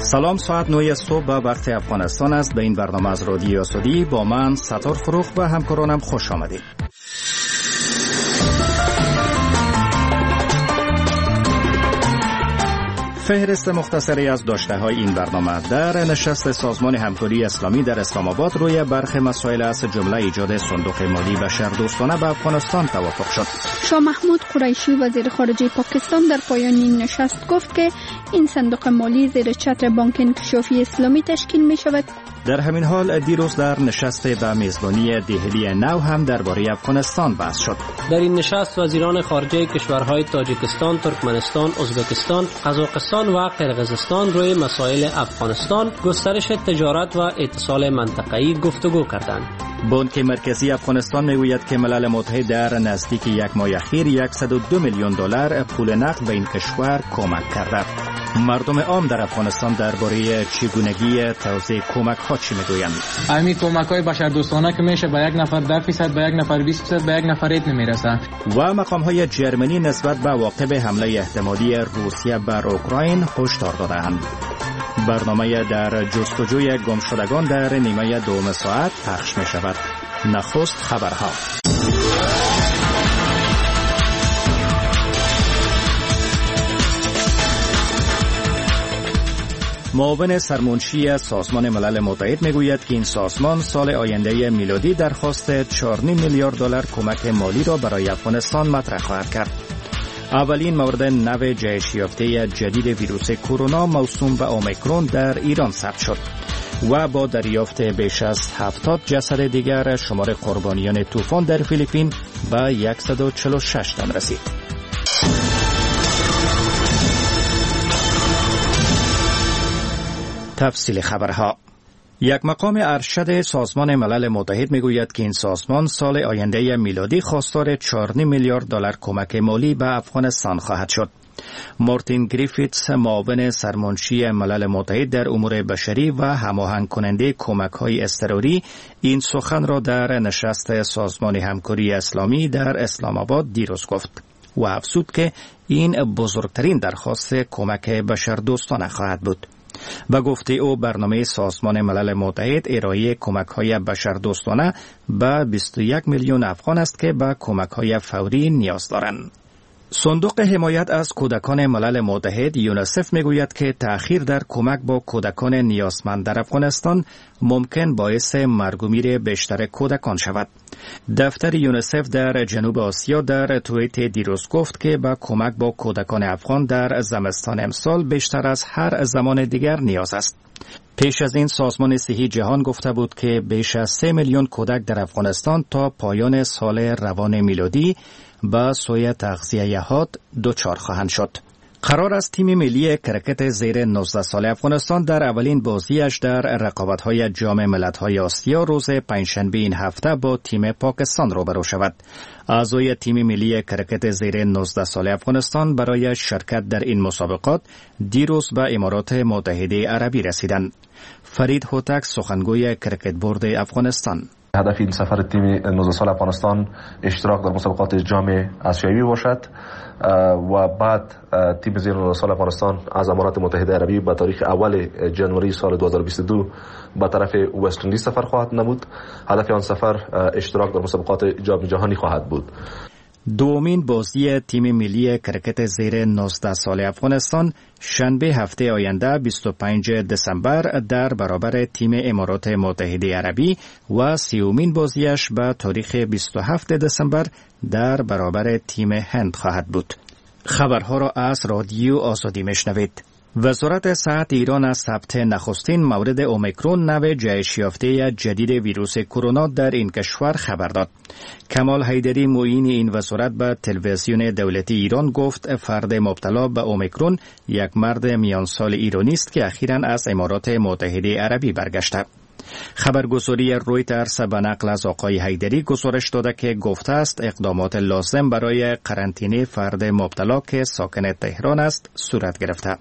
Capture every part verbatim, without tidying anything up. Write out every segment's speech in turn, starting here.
سلام، ساعت نه صبح به وقت افغانستان است. به این برنامه از رادیو آزادی با من ستار فروخ و همکارانم خوش آمدید. فهرست مختصری از داشته‌های این برنامه: در نشست سازمان همکاری اسلامی در اسلام آباد روی برخی مسائل از جمله ایجاد صندوق مالی بشردوستانه به افغانستان توافق شد. شاه محمود قریشی وزیر خارجه پاکستان در پایان این نشست گفت که این صندوق مالی زیر چتر بانک انکشافی اسلامی تشکیل می شود. در همین حال دیروز در نشست به میزبانی دهلی نو هم درباره افغانستان بحث شد. در این نشست وزیران خارجه کشورهای تاجیکستان، ترکمنستان، ازبکستان، قزاقستان و قرقیزستان روی مسائل افغانستان، گسترش تجارت و اتصال منطقه‌ای گفتگو کردند. بانک مرکزی افغانستان میگوید که ملل متحد در نزدیک یک ماه اخیر صد و دو میلیون دلار پول نقد به این کشور کمک کرده. مردم عام در افغانستان درباره چگونگی توزیع کمک ها چی میگویند؟ همین کمک های بشردوستانه که میشه به یک نفر ده درصد، به یک نفر بیست درصد، به یک نفر ایت نمیرسه. و مقام های جرمنی نسبت به واقع حمله احتمالی روسیه بر اوکراین هشدار دادند. برنامه در جستجوی گمشدگان در نیمه دوم ساعت پخش می شود. نخست خبرها. معاون سرمنشی سازمان ملل متحد میگوید که این سازمان سال آینده میلادی درخواست چهار و نیم میلیارد دلار کمک مالی را برای افغانستان مطرح خواهد کرد. اولین مورد نو جهش یافته جدید ویروس کرونا موسوم به اومیکرون در ایران ثبت شد و با دریافت بیش از هفتاد جسد دیگر شمار قربانیان طوفان در فیلیپین به صد و چهل و شش تن رسید. تفصیل خبرها. یک مقام ارشد سازمان ملل متحد میگوید که این سازمان سال آینده میلادی خواستار چهار و نیم میلیارد دلار کمک مالی به افغانستان خواهد شد. مارتین گریفیتس، معاون سرمنشی ملل متحد در امور بشری و هماهنگ کننده کمک‌های اضطراری، این سخن را در نشست سازمان همکاری اسلامی در اسلام آباد دیروز گفت و افزود که این بزرگترین درخواست کمک بشردوستانه خواهد بود. و گفته او برنامه سازمان ملل متحد ارائه کمک‌های بشردوستانه به بیست و یک میلیون افغان است که به کمک‌های فوری نیاز دارند. صندوق حمایت از کودکان ملل متحد یونیسف میگوید که تأخیر در کمک با کودکان نیازمند در افغانستان ممکن باعث مرگ و میر بیشتر کودکان شود. دفتر یونیسف در جنوب آسیا در توییت دیروز گفت که با کمک با کودکان افغان در زمستان امسال بیشتر از هر زمان دیگر نیاز است. پیش از این سازمان صحی جهان گفته بود که بیش از سه میلیون کودک در افغانستان تا پایان سال روان میلادی با سوی تغذیه حاد دچار خواهند شد. قرار است تیم ملی کرکت زیر نوزده سال افغانستان در اولین بازیش در رقابت‌های جام ملت‌های آسیا روز پنجشنبه این هفته با تیم پاکستان روبرو شود. اعضای تیم ملی کرکت زیر نوزده سال افغانستان برای شرکت در این مسابقات دیروز به امارات متحده عربی رسیدند. فرید هوتک، سخنگوی کرکت بورد افغانستان: هدف این سفر تیم نوزده سال افغانستان اشتراک در مسابقات جام آسیایی باشد و بعد تیم زیر نوزده سال افغانستان از امارات متحده عربی به تاریخ اول جنوری سال دو هزار و بیست و دو به طرف وست اندیز سفر خواهد نمود. هدف آن سفر اشتراک در مسابقات جام جهانی خواهد بود. دومین بازی تیم ملی کرکت زیر نوزده سال افغانستان شنبه هفته آینده بیست و پنجم دسامبر در برابر تیم امارات متحده عربی و سیومین بازیش به تاریخ بیست و هفتم دسامبر در برابر تیم هند خواهد بود. خبرها را از رادیو آزادی میشنوید. وزارت صحت ایران از ثبت نخستین مورد اومیکرون نو جهش یافته جدید ویروس کرونا در این کشور خبر داد. کمال حیدری، معین این وزارت، به تلویزیون دولتی ایران گفت فرد مبتلا به اومیکرون یک مرد میان سال ایرانی است که اخیراً از امارات متحده عربی برگشته. خبرگزاری رویترز به نقل از آقای حیدری گزارش داده که گفته است اقدامات لازم برای قرنطینه فرد مبتلا که ساکن تهران است صورت گرفته.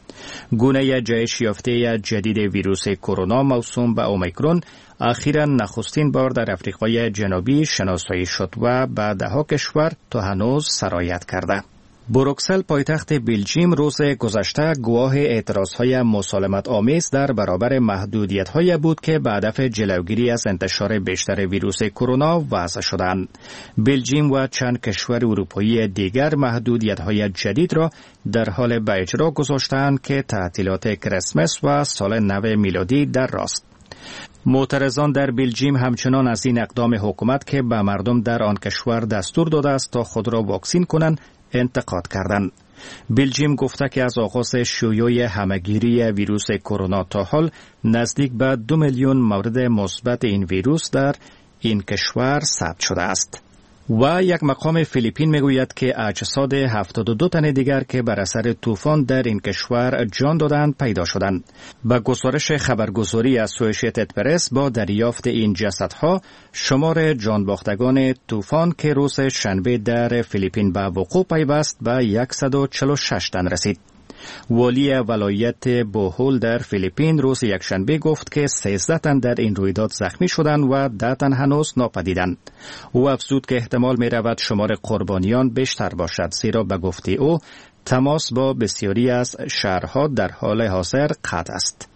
گونه جهش یافته جدید ویروس کرونا موسوم به اومیکرون اخیراً نخستین بار در آفریقای جنوبی شناسایی شد و به دهها کشور تا هنوز سرایت کرده. بروکسل پایتخت بلژیم روز گذشته گواه اعتراضهای مسالمت آمیز در برابر محدودیت‌های بود که به هدف جلوگیری از انتشار بیشتر ویروس کرونا وضع شدند. بلژیم و چند کشور اروپایی دیگر محدودیت‌های جدید را در حال به اجرا گذاشتند که تعطیلات کریسمس و سال نو میلادی در راست. معترضان در بلژیم همچنان از این اقدام حکومت که به مردم در آن کشور دستور داده است تا خود را واکسین کنند انتقاد کردند. بلژیم گفته که از آغاز شیوع همهگیری ویروس کرونا تا حال نزدیک به دو میلیون مورد مثبت این ویروس در این کشور ثبت شده است. و یک مقام فیلیپین میگوید که اجساد هفتاد و دو تن دیگر که بر اثر طوفان در این کشور جان دادند پیدا شدند. با گزارش خبرگزاری اسوسییتد پرس با دریافت این جسدها شمار جان باختگان طوفان که روز شنبه در فیلیپین به وقوع پیوست به صد و چهل و شش تن رسید. والی ولایت بوهول در فیلیپین روز یکشنبه گفت که سیزده تن در این رویداد زخمی شدند و ده تن هنوز ناپدیدند. او افزود که احتمال می رود شمار قربانیان بیشتر باشد، زیرا به گفته او تماس با بسیاری از شهرها در حال حاضر قطع است.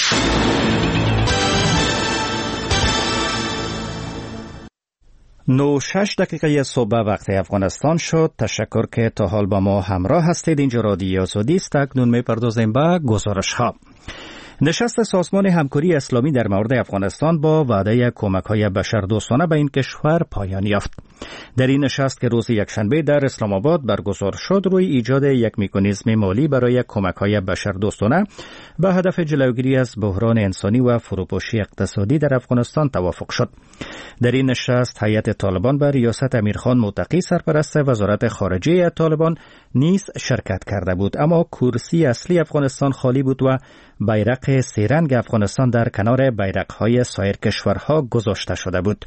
نو شش دقیقه صبح وقت افغانستان شد. تشکر که تا حال با ما همراه هستید. اینجا رادیو آزادی است. اکنون می‌پردازیم به گزارش ها. نشست سازمان همکاری اسلامی در مورد افغانستان با وعده کمک‌های بشردوستانه به این کشور پایان یافت. در این نشست که روز یکشنبه در اسلام آباد برگزار شد، روی ایجاد یک مکانیزم مالی برای کمک‌های بشردوستانه به هدف جلوگیری از بحران انسانی و فروپاشی اقتصادی در افغانستان توافق شد. در این نشست هیئت طالبان به ریاست امیرخان متقی سرپرست وزارت خارجه طالبان نیز شرکت کرده بود، اما کرسی اصلی افغانستان خالی بود و بیرق سه‌رنگ افغانستان در کنار بیرق‌های سایر کشورها گذاشته شده بود.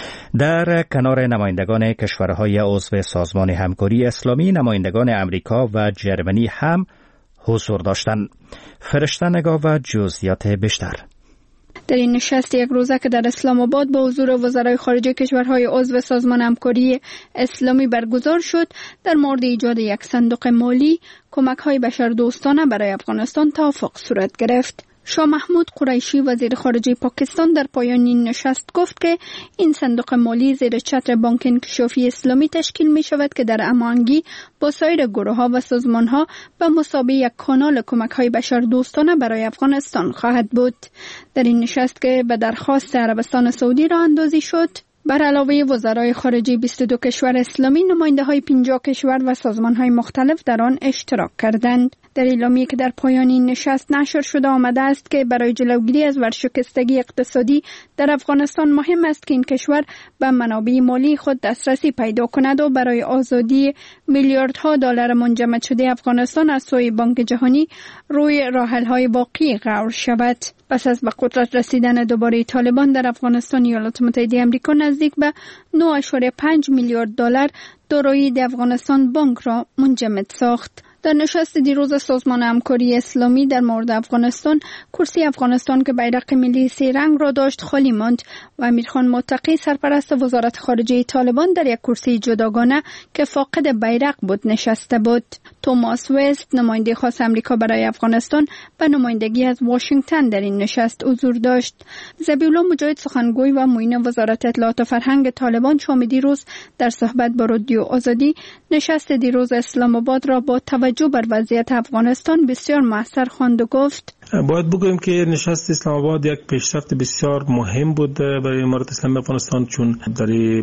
در کنار نمایندگان کشورهای عضو سازمان همکاری اسلامی، نمایندگان امریکا و جرمنی هم حضور داشتند. فرشته نگاه و جزئیات بیشتر. در این نشست یک روزه که در اسلام آباد با حضور وزرای خارجه کشورهای عضو سازمان همکاری اسلامی برگزار شد، در مورد ایجاد یک صندوق مالی کمک‌های بشردوستانه برای افغانستان توافق صورت گرفت. شاه محمود قریشی وزیر خارجه پاکستان در پایان این نشست گفت که این صندوق مالی زیر چتر بانک انکشافی اسلامی تشکیل می شود که در هماهنگی با سایر گروه‌ها و سازمان‌ها به مثابه یک کانال کمک‌های بشردوستانه برای افغانستان خواهد بود. در این نشست که به درخواست عربستان سعودی راه اندازی شد، بر علاوه وزرای خارجه بیست و دو کشور اسلامی، نماینده‌های پنجاه کشور و سازمان‌های مختلف در آن اشتراک کردند. در اعلامیه که در پایان این نشست نشر شده آمده است که برای جلوگیری از ورشکستگی اقتصادی در افغانستان مهم است که این کشور به منابع مالی خود دسترسی پیدا کند و برای آزادی میلیاردها دلار منجمد شده افغانستان از سوی بانک جهانی روی راه‌حل‌های واقعی قرار شود. پس از به قدرت رسیدن دوباره طالبان در افغانستان، ایالات متحده آمریکا نزدیک به نه و پنج میلیارد دلار دارایی افغانستان بانک را منجمد ساخت. در نشست دیروز سازمان همکاری اسلامی در مورد افغانستان، کرسی افغانستان که بیرق ملی سه رنگ را داشت خالی ماند و امیرخان متقی سرپرست وزارت خارجه طالبان در یک کرسی جداگانه که فاقد بیرق بود نشسته بود. توماس وست، نماینده خاص امریکا برای افغانستان، به نمایندگی از واشنگتن در این نشست حضور داشت. ذبیح‌الله مجاهد، سخنگوی و معین وزارت اطلاعات و فرهنگ طالبان، شام دیروز در صحبت با رادیو آزادی نشست دیروز اسلام آباد را با توجه بر وضعیت افغانستان بسیار موثر خواند و گفت: باید بگویم که نشست اسلام آباد یک پیشرفت بسیار مهم بود برای امارت اسلامی افغانستان، چون در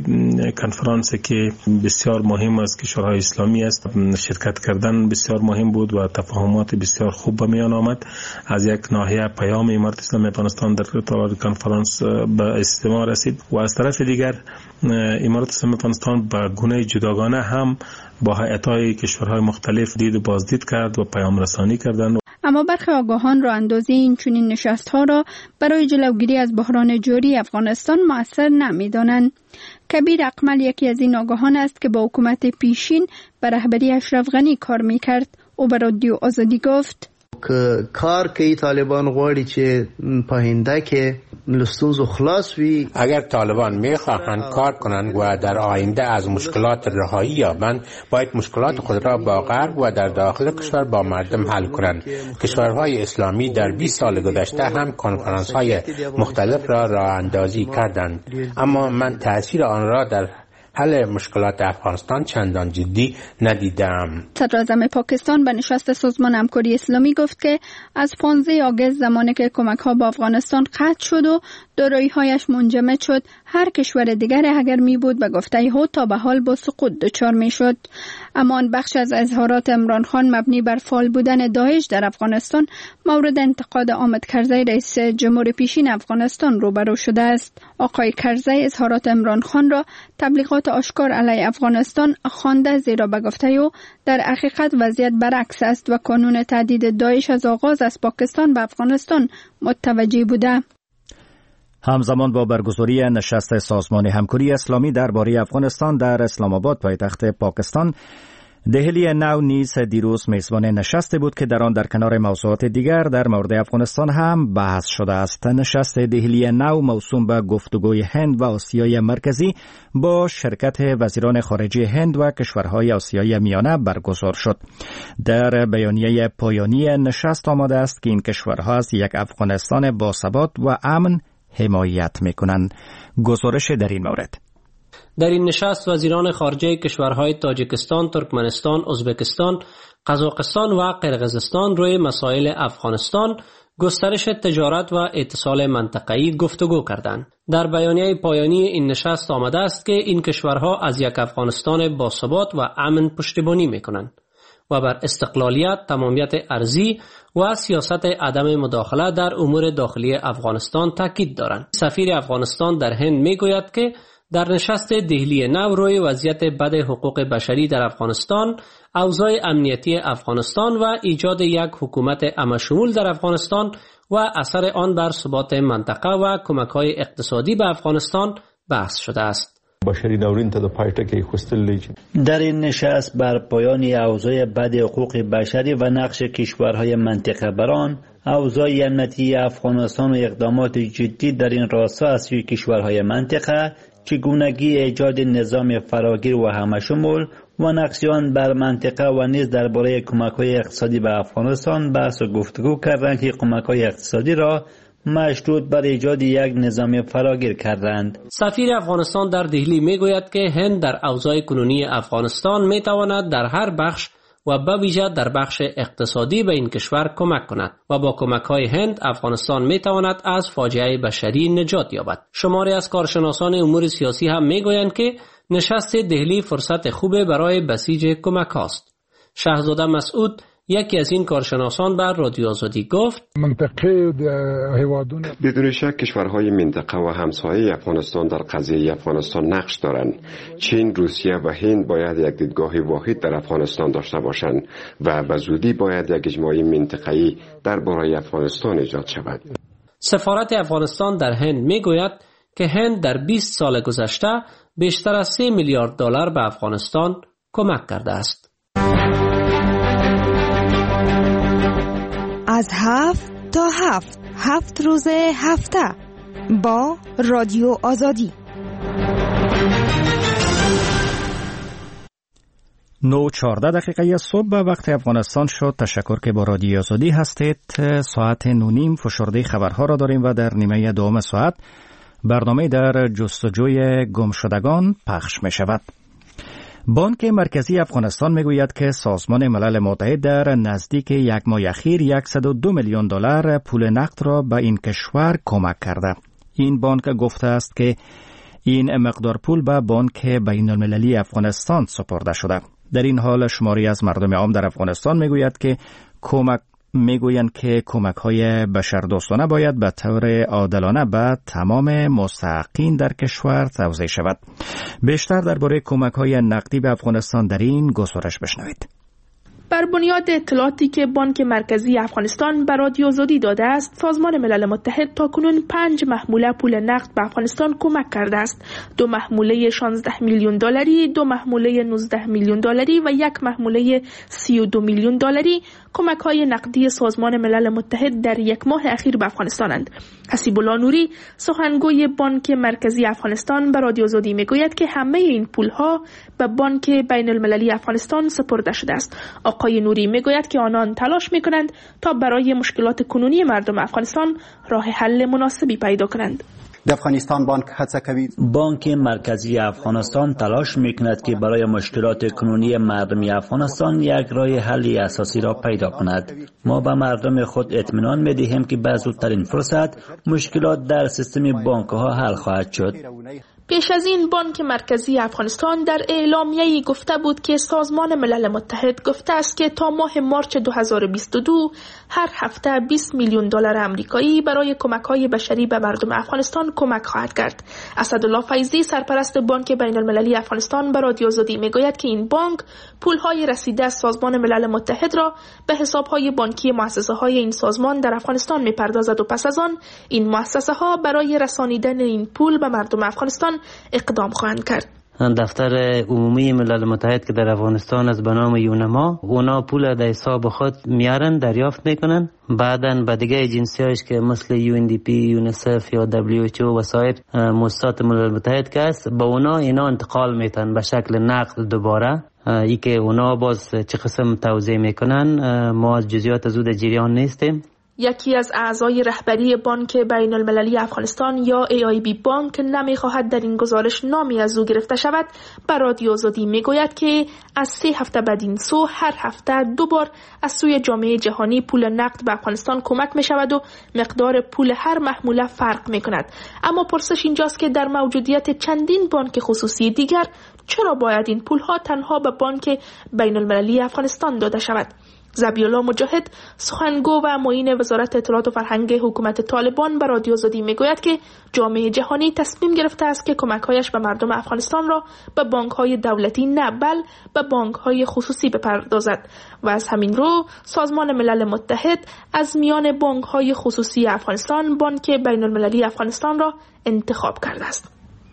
کنفرانسی که بسیار مهم از کشورهای اسلامی است شرکت کردن بسیار مهم بود و تفاهمات بسیار خوب به میان آمد. از یک ناحیه پیام امارت اسلامی افغانستان در طول کنفرانس به استماع رسید و از طرف دیگر امارت اسلامی افغانستان به گونه جداگانه هم با هیئت‌های کشورهای مختلف دید و بازدید کرد و پیام رسانی کردند. اما برخی آگاهان راه اندازی این چنین نشست‌ها را برای جلوگیری از بحران جاری افغانستان مؤثر نمی‌دانند. کبیر اقمل یکی از این آگاهان است که با حکومت پیشین به رهبری اشرف غنی کار می‌کرد. او به رادیو آزادی گفت: که کار کوي طالبان غواړي چې په هنده کې لستونزو خلاص وی. اگر طالبان میخواهند کار کنند و در آینده از مشکلات رهایی یابند، باید مشکلات خود را با غرب و در داخل کشور با مردم حل کنند. کشورهای اسلامی در بیست سال گذشته هم کنفرانس‌های مختلف را راه اندازی کردند، اما من تأثیر آن را در حل مشکلات افغانستان چندان جدی ندیدم. صدراعظم پاکستان به نشست سازمان همکاری اسلامی گفت که از پانزده آگوست زمانی که کمک‌ها به افغانستان قطع شد و دارایی‌هایش منجمد شد، هر کشور دیگر اگر می بود به گفته او تا به حال با سقوط دچار می شد. اما آن بخش از اظهارات عمران خان مبنی بر فعال بودن داعش در افغانستان مورد انتقاد حامد کرزی رئیس جمهور پیشین افغانستان روبرو شده است. آقای کرزی اظهارات عمران خان را تبلیغات آشکار علیه افغانستان خوانده، زیرا به گفته او در حقیقت وضعیت برعکس است و کانون تهدید داعش از آغاز از پاکستان به افغانستان متوجه بوده. همزمان با برگزاری نشست سازمان همکاری اسلامی درباره افغانستان در اسلام آباد پایتخت پاکستان، دهلی نو نیز دیروز میزبان نشستی بود که در آن در کنار موضوعات دیگر در مورد افغانستان هم بحث شده است. نشست دهلی نو موسوم به گفتگوی هند و آسیای مرکزی با شرکت وزیران خارجه هند و کشورهای آسیای میانه برگزار شد. در بیانیه پایانی نشست آمده است که این کشورها از یک افغانستان باثبات و امن حمایت میکنند. گزارش در این مورد. در این نشست وزیران خارجه کشورهای تاجیکستان، ترکمنستان، ازبکستان، قزاقستان و قرقیزستان روی مسائل افغانستان، گسترش تجارت و اتصال منطقه‌ای گفتگو کردند. در بیانیه پایانی این نشست آمده است که این کشورها از یک افغانستان باثبات و امن پشتیبانی میکنند و بر استقلالیت، تمامیت ارضی و سیاست عدم مداخله در امور داخلی افغانستان تاکید دارند. سفیر افغانستان در هند میگوید که در نشست دهلی نو روی وضعیت بد حقوق بشری در افغانستان، اوضاع امنیتی افغانستان و ایجاد یک حکومت همه‌شمول در افغانستان و اثر آن بر ثبات منطقه و کمک‌های اقتصادی به افغانستان بحث شده است. در این نشست بر پایان اوضاع بد حقوق بشری و نقش کشورهای منطقه بر آن، اوضاع امنیتی افغانستان و اقدامات جدی در این راستا از سوی کشورهای منطقه، چگونگی ایجاد نظام فراگیر و همه‌شمول و نقش آن بر منطقه و نیز درباره کمک‌های اقتصادی به افغانستان بحث و گفتگو کردند که کمک‌های اقتصادی را مشروط بر ایجاد یک نظام فراگیر کردند. سفیر افغانستان در دهلی میگوید که هند در اوضاع کنونی افغانستان میتواند در هر بخش و به ویژه در بخش اقتصادی به این کشور کمک کند و با کمک‌های هند افغانستان میتواند از فاجعه بشری نجات یابد. شماری از کارشناسان امور سیاسی هم میگویند که نشست دهلی فرصت خوبه برای بسیج کمک است. شهزاده مسعود، یکی از این کارشناسان، بر رادیو آزادی گفت: منطقه بدون شک کشورهای منطقه و همسایه افغانستان در قضیه افغانستان نقش دارند. چین، روسیه و هند باید یک دیدگاه واحد در افغانستان داشته باشند و به زودی باید یک اجماع منطقه‌ای درباره افغانستان ایجاد شود. سفارت افغانستان در هند میگوید که هند در بیست سال گذشته بیشتر از سه میلیارد دلار به افغانستان کمک کرده است. از هفت تا هفت هفت روز هفته با رادیو آزادی. نو چهارده دقیقه صبح به وقت افغانستان شد. تشکر که با رادیو آزادی هستید. ساعت نونیم فشرده خبرها را داریم و در نیمه دوم ساعت برنامه در جستجوی گمشدگان پخش می شود. بانک مرکزی افغانستان میگوید که سازمان ملل متحد در نزدیک یک ماه اخیر صد و دو میلیون دلار پول نقد را به این کشور کمک کرده. این بانک گفته است که این مقدار پول به بانک بین المللی افغانستان سپرده شده. در این حال شماری از مردم عام در افغانستان میگوید که کمک میگویند که کمک‌های بشردوستانه باید به طور عادلانه به تمام مستحقین در کشور توزیع شود. بیشتر درباره کمک‌های نقدی به افغانستان در این گزارش بشنوید. بر بنیاد اطلاعاتی که بانک مرکزی افغانستان به رادیو آزادی داده است، سازمان ملل متحد تاکنون پنج محموله پول نقد به افغانستان کمک کرده است. دو محموله شانزده میلیون دلاری، دو محموله نوزده میلیون دلاری و یک محموله سی و دو میلیون دلاری کمک‌های نقدی سازمان ملل متحد در یک ماه اخیر به افغانستانند. حسیب الله نوری، سخنگوی بانک مرکزی افغانستان، به رادیو آزادی میگوید که همه این پول‌ها به بانک بین المللی افغانستان سپرده شده است. آقای نوری میگوید که آنان تلاش میکنند تا برای مشکلات کنونی مردم افغانستان راه حل مناسبی پیدا کنند. افغانستان بانک هڅه کوي بانک مرکزی افغانستان تلاش میکند که برای مشکلات کنونی مردم افغانستان یک راه حل اساسی را پیدا کند. ما به مردم خود اطمینان میدهیم که به زودترین فرصت مشکلات در سیستم بانک ها حل خواهد شد. پیش از این بانک مرکزی افغانستان در اعلامیه‌ای گفته بود که سازمان ملل متحد گفته است که تا ماه مارچ دو هزار و بیست و دو هر هفته بیست میلیون دلار آمریکایی برای کمک‌های بشری به مردم افغانستان کمک خواهد کرد. اسدالله فیضی، سرپرست بانک بین المللی افغانستان، به رادیو آزادی میگوید که این بانک پول‌های رسیده از سازمان ملل متحد را به حساب‌های بانکی مؤسسه‌های این سازمان در افغانستان می‌پردازد و پس از آن این مؤسسه‌ها برای رسانیدن این پول به مردم افغانستان اقدام خواهند کرد. دفتر عمومی ملل متحد که در افغانستان از به نام یونما، اونا پول در حساب خود میارن، دریافت میکنن، بعداً به دیگه ایجنسی‌هاش که مثل یو ان دی پی، یونیسف یا دبلیو اچ او و سایر مؤسسات ملل متحد که است، به اونا اینا انتقال میتن به شکل نقد دوباره. ای که اونا باز چه قسم توزیع میکنن ما از جزئیات زود جریان نیستیم. یکی از اعضای رهبری بانک بین المللی افغانستان یا ای آی بی بانک نمیخواهد در این گزارش نامی از او گرفته شود، بر رادیو آزادی میگوید که از سه هفته بعد این سو هر هفته دو بار از سوی جامعه جهانی پول نقد به افغانستان کمک می شود و مقدار پول هر محموله فرق می کند. اما پرسش اینجاست که در موجودیت چندین بانک خصوصی دیگر چرا باید این پول ها تنها به بانک بین المللی افغانستان داده شود؟ ذبیحالله مجاهد، سخنگو و معین وزارت اطلاعات و فرهنگ حکومت طالبان، به رادیو آزادی میگوید که جامعه جهانی تصمیم گرفته است که کمک‌هایش به مردم افغانستان را به بانک‌های دولتی نه بل به بانک‌های خصوصی بپردازد و از همین رو سازمان ملل متحد از میان بانک‌های خصوصی افغانستان بانک بین المللی افغانستان را انتخاب کرده است.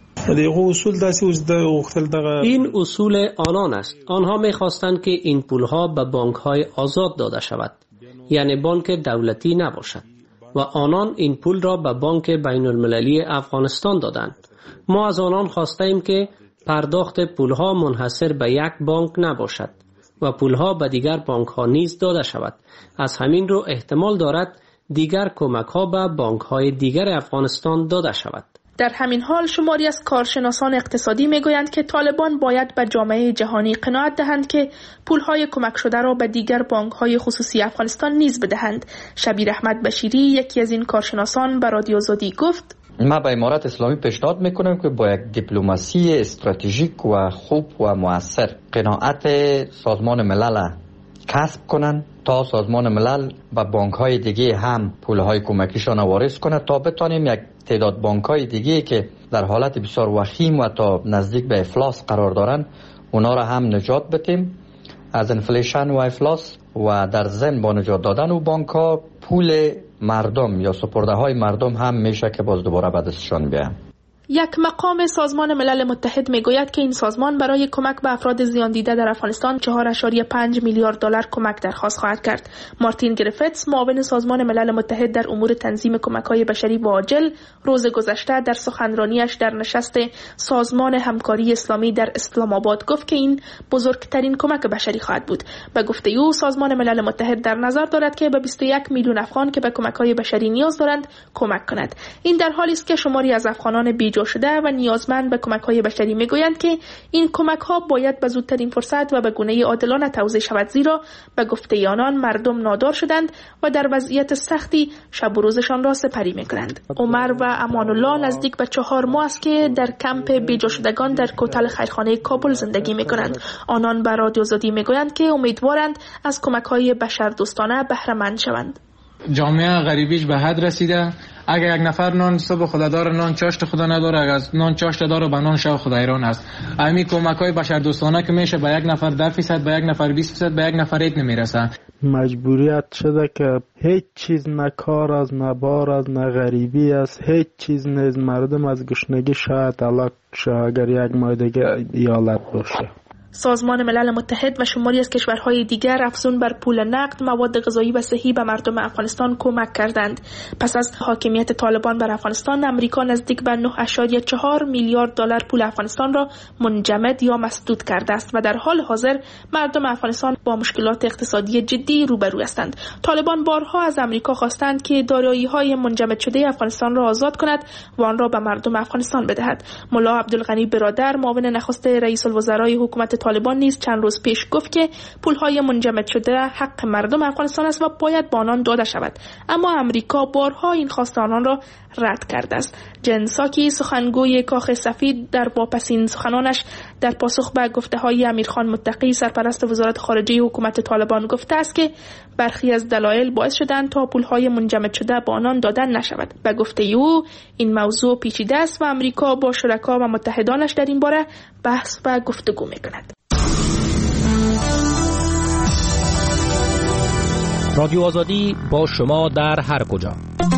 این اصول آنان است. آنها می‌خواستند که این پولها به بانک‌های آزاد داده شود، یعنی بانک دولتی نباشد، و آنان این پول را به بانک بین المللی افغانستان دادند. ما از آنان خواستیم که پرداخت پولها منحصر به یک بانک نباشد و پولها به دیگر بانک‌ها نیز داده شود. از همین رو احتمال دارد دیگر کمک‌ها به بانک‌های دیگر افغانستان داده شود. در همین حال شماری از کارشناسان اقتصادی میگویند که طالبان باید به جامعه جهانی قناعت دهند که پولهای کمک شده را به دیگر بانک‌های خصوصی افغانستان نیز بدهند. شبیر احمد بشیری، یکی از این کارشناسان، به رادیو آزادی گفت: ما به امارات اسلامی پیشنهاد میکنم که با یک دیپلماسی استراتژیک و خوب و مؤثر قناعت سازمان ملل کسب کنند تا سازمان ملل به بانک‌های دیگه هم پولهای کمکیشان وارد کند تا بتانیم یک تعداد بانک‌های دیگه که در حالت بسیار وخیم و تا نزدیک به افلاس قرار دارند اونا را هم نجات بدیم از انفلیشن و افلاس و در ضمن با نجات دادن و بانک‌ها پول مردم یا سپرده های مردم هم میشه که باز دوباره به دستشان بیان. یک مقام سازمان ملل متحد میگوید که این سازمان برای کمک به افراد زیان دیده در افغانستان چهار ممیز پنج میلیارد دلار کمک درخواست خواهد کرد. مارتین گریفتس، معاون سازمان ملل متحد در امور تنظیم کمک‌های بشری و عاجل، روز گذشته در سخنرانیش در نشست سازمان همکاری اسلامی در اسلام آباد گفت که این بزرگترین کمک بشری خواهد بود. به گفته او سازمان ملل متحد در نظر دارد که به بیست و یک میلیون افغان که به کمک‌های بشری نیاز دارند کمک کند. این در حالی است که شماری از افغانان بی‌جا شده و نیازمند به کمک‌های بشری میگویند که این کمک‌ها باید به زودترین فرصت و به گونه عادلانه توزیع شود، زیرا به گفته آنان مردم نادار شدند و در وضعیت سختی شب و روزشان را سپری می‌کنند. عمر و امان الله نزدیک به چهار ماه است که در کمپ بی‌جا شدگان در کوتل خیرخانه کابل زندگی می‌کنند. آنان به رادیو آزادی میگویند که امیدوارند از کمک‌های بشردوستانه بهره مند شوند. جامعه غریبیش به حد رسیده اگر یک نفر نان صبح خدا داره، نان چاشت خدا نداره، اگر نان چاشت داره به نان شب خدا ایران است. همین کمک‌های بشردوستانه که میشه به یک نفر ده درصد، به یک نفر بیست درصد، به یک نفر ایت نمیرسه. مجبوریت شده که هیچ چیز، نه کار از، نه بار از، نه غریبی است، هیچ چیز نیز. مردم از گشنگی شاید هلاک شه اگر یک ماه دیگه ایالت باشه. سازمان ملل متحد و شماری از کشورهای دیگر افزون بر پول نقد، مواد غذایی و صحی به مردم افغانستان کمک کردند. پس از حاکمیت طالبان بر افغانستان، امریکا نزدیک به نه ممیز چهار میلیارد دلار پول افغانستان را منجمد یا مسدود کرده است و در حال حاضر مردم افغانستان با مشکلات اقتصادی جدی روبرو هستند. طالبان بارها از امریکا خواستند که دارایی‌های منجمد شده افغانستان را آزاد کند و آن را به مردم افغانستان بدهد. ملا عبدالغنی برادر، معاون نخست رئیس الوزرای حکومت طالبان نیز چند روز پیش گفت که پولهای منجمد شده حق مردم افغانستان است و باید به آنان داده شود، اما امریکا بارها این خواست آنان را رد کرده است. جن ساکی، سخنگوی کاخ سفید، در واپسین سخنانش در پاسخ به گفته‌های امیرخان متقی، سرپرست وزارت خارجه حکومت طالبان، گفته است که برخی از دلایل باعث شدند تا پولهای منجمد شده به آنان دادن نشود. به گفته او این موضوع پیچیده است و امریکا با شرکا و متحدانش در این باره بحث و گفتگو می‌کند. رادیو آزادی با شما در هر کجا.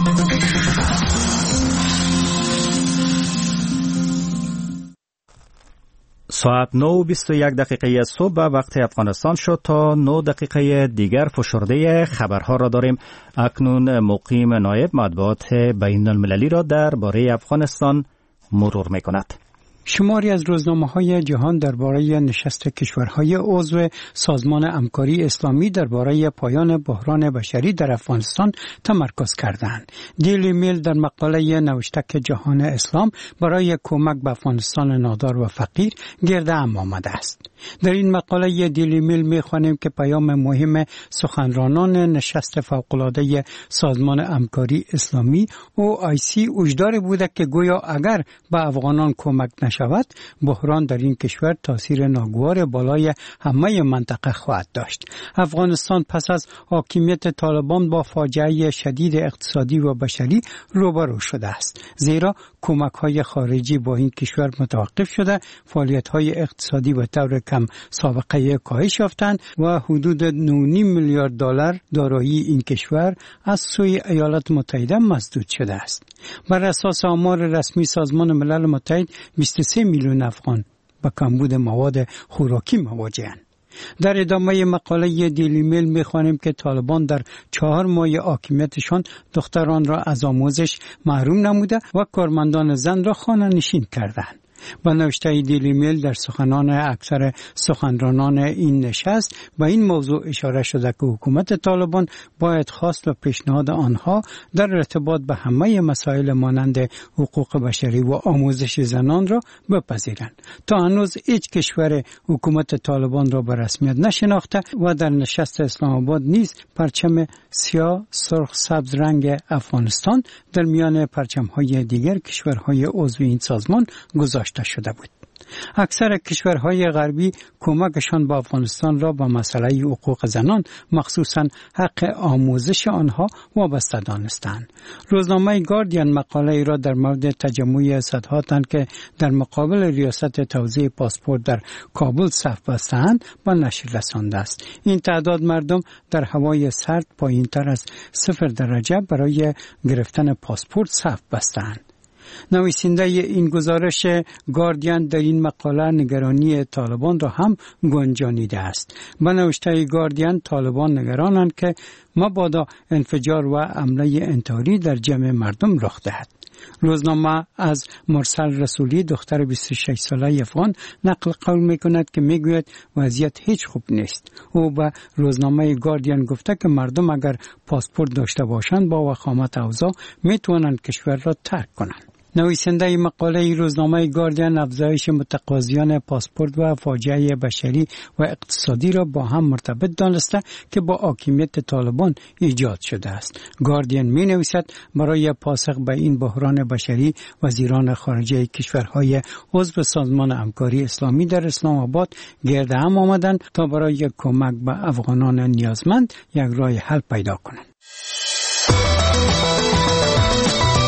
ساعت نه و بیست و یک دقیقه صبح وقت افغانستان شد. تا نه دقیقه دیگر فشرده خبرها را داریم. اکنون مقیم نایب مطبوعات بین المللی را درباره افغانستان مرور می‌کند. شماری از روزنامه‌های جهان درباره نشست کشورهای عضو سازمان همکاری اسلامی درباره پایان بحران بشری در افغانستان تمرکز کردند. دیلی میل در مقاله نوشته که جهان اسلام برای کمک به افغانستان نادار و فقیر گرد هم آمده است. در این مقاله دیلی میل می‌خوانیم که پیام مهم سخنرانان نشست فوق‌العاده سازمان همکاری اسلامی او آی سی وجدار بوده که گویا اگر به افغانان کمک شود، بحران در این کشور تاثیر ناگوار بالای همه منطقه خواهد داشت. افغانستان پس از حاکمیت طالبان با فاجعه شدید اقتصادی و بشری روبرو شده است، زیرا کمک‌های خارجی با این کشور متوقف شده، فعالیت‌های اقتصادی به طور کم سابقه کاهش یافتند و حدود نه و نیم میلیارد دلار دارایی این کشور از سوی ایالات متحده مسدود شده است. بر اساس آمار رسمی سازمان ملل متحد بیست و سه میلیون افغان با کمبود مواد خوراکی مواجه‌اند. در ادامه مقاله دیلی میل می‌خوانیم که طالبان در چهار ماه حاکمیتشان دختران را از آموزش محروم نموده و کارمندان زن را خانه نشین کردند. با نوشته دیلی میل در سخنان اکثر سخنرانان این نشست به این موضوع اشاره شده که حکومت طالبان باید خواست و پیشنهاد آنها در ارتباط به همه مسائل مانند حقوق بشری و آموزش زنان را بپذیرند. تا هنوز هیچ کشور حکومت طالبان را به رسمیت نشناخته و در نشست اسلام آباد نیز پرچم سیاه، سرخ، سبز رنگ افغانستان در میان پرچم‌های دیگر کشورهای عضو این سازمان گذاشته شده بود. اکثر کشورهای غربی کمکشان به افغانستان را به مسئله حقوق زنان مخصوصاً حق آموزش آنها وابسته دانستند. روزنامه گاردین مقاله ای را در مورد تجمع صدها تن که در مقابل ریاست توزیع پاسپورت در کابل صف بستند به نشر رسانده است. این تعداد مردم در هوای سرد پایین‌تر از صفر درجه برای گرفتن پاسپورت صف بستند. نویسنده این گزارش گاردین در این مقاله نگرانی طالبان را هم گنجانیده است. به نوشته گاردین طالبان نگرانند که مبادا انفجار و حمله انتحاری در جمع مردم رخ دهد. روزنامه از مرسل رسولی دختر بیست و شش ساله افغان نقل قول میکند که میگوید وضعیت هیچ خوب نیست. او به روزنامه گاردین گفته که مردم اگر پاسپورت داشته باشند با وخامت اوضاع میتوانند کشور را ترک کنند. نویسنده مقاله روزنامه گاردین افزایش متقاضیان پاسپورت و فاجعه بشری و اقتصادی را با هم مرتبط دانسته که با حاکمیت طالبان ایجاد شده است. گاردین می نویسد برای پاسخ به این بحران بشری وزیران خارجه کشورهای عضو سازمان همکاری اسلامی در اسلام آباد گرد هم آمدند تا برای کمک به افغانان نیازمند یک راه حل پیدا کنند.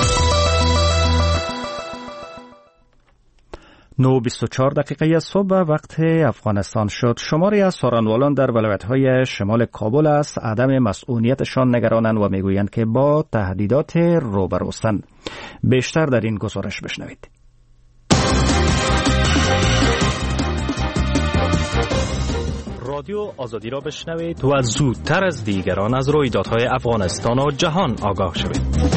نه و بیست و چهار دقیقه صبح وقت افغانستان شد. شماری از سارنوالان در ولایت‌های شمال کابل از عدم مسئولیتشان نگرانند و میگویند که با تهدیدات روبروستند. بیشتر در این گزارش بشنوید. رادیو آزادی را بشنوید و زودتر از دیگران از رویدادهای افغانستان و جهان آگاه شوید.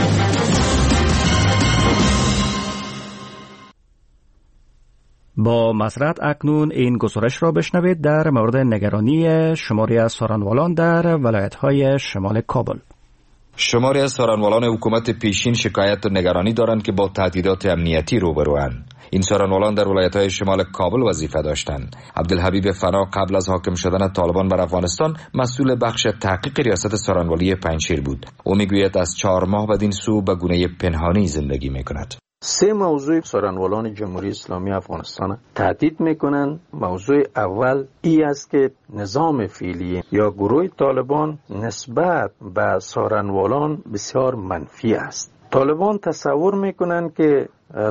با مسرت اکنون این گزارش را بشنوید در مورد نگرانی شماری از سارنوالان در ولایت‌های شمال کابل. شماری از سارنوالان حکومت پیشین شکایت و نگرانی دارند که با تهدیدات امنیتی روبروند. این سارنوالان در ولایت‌های شمال کابل وظیفه داشتند. عبدالحبیب فنا قبل از حاکم شدن طالبان بر افغانستان مسئول بخش تحقیق ریاست سارنوالی پنجشیر بود. او میگوید از چهار ماه بدین سو به گونه پنهانی زندگی میکند. سه موضوع سارنوالان جمهوری اسلامی افغانستان تهدید میکنند. موضوع اول ای است که نظام فعلی یا گروه طالبان نسبت به سارنوالان بسیار منفی است. طالبان تصور میکنند که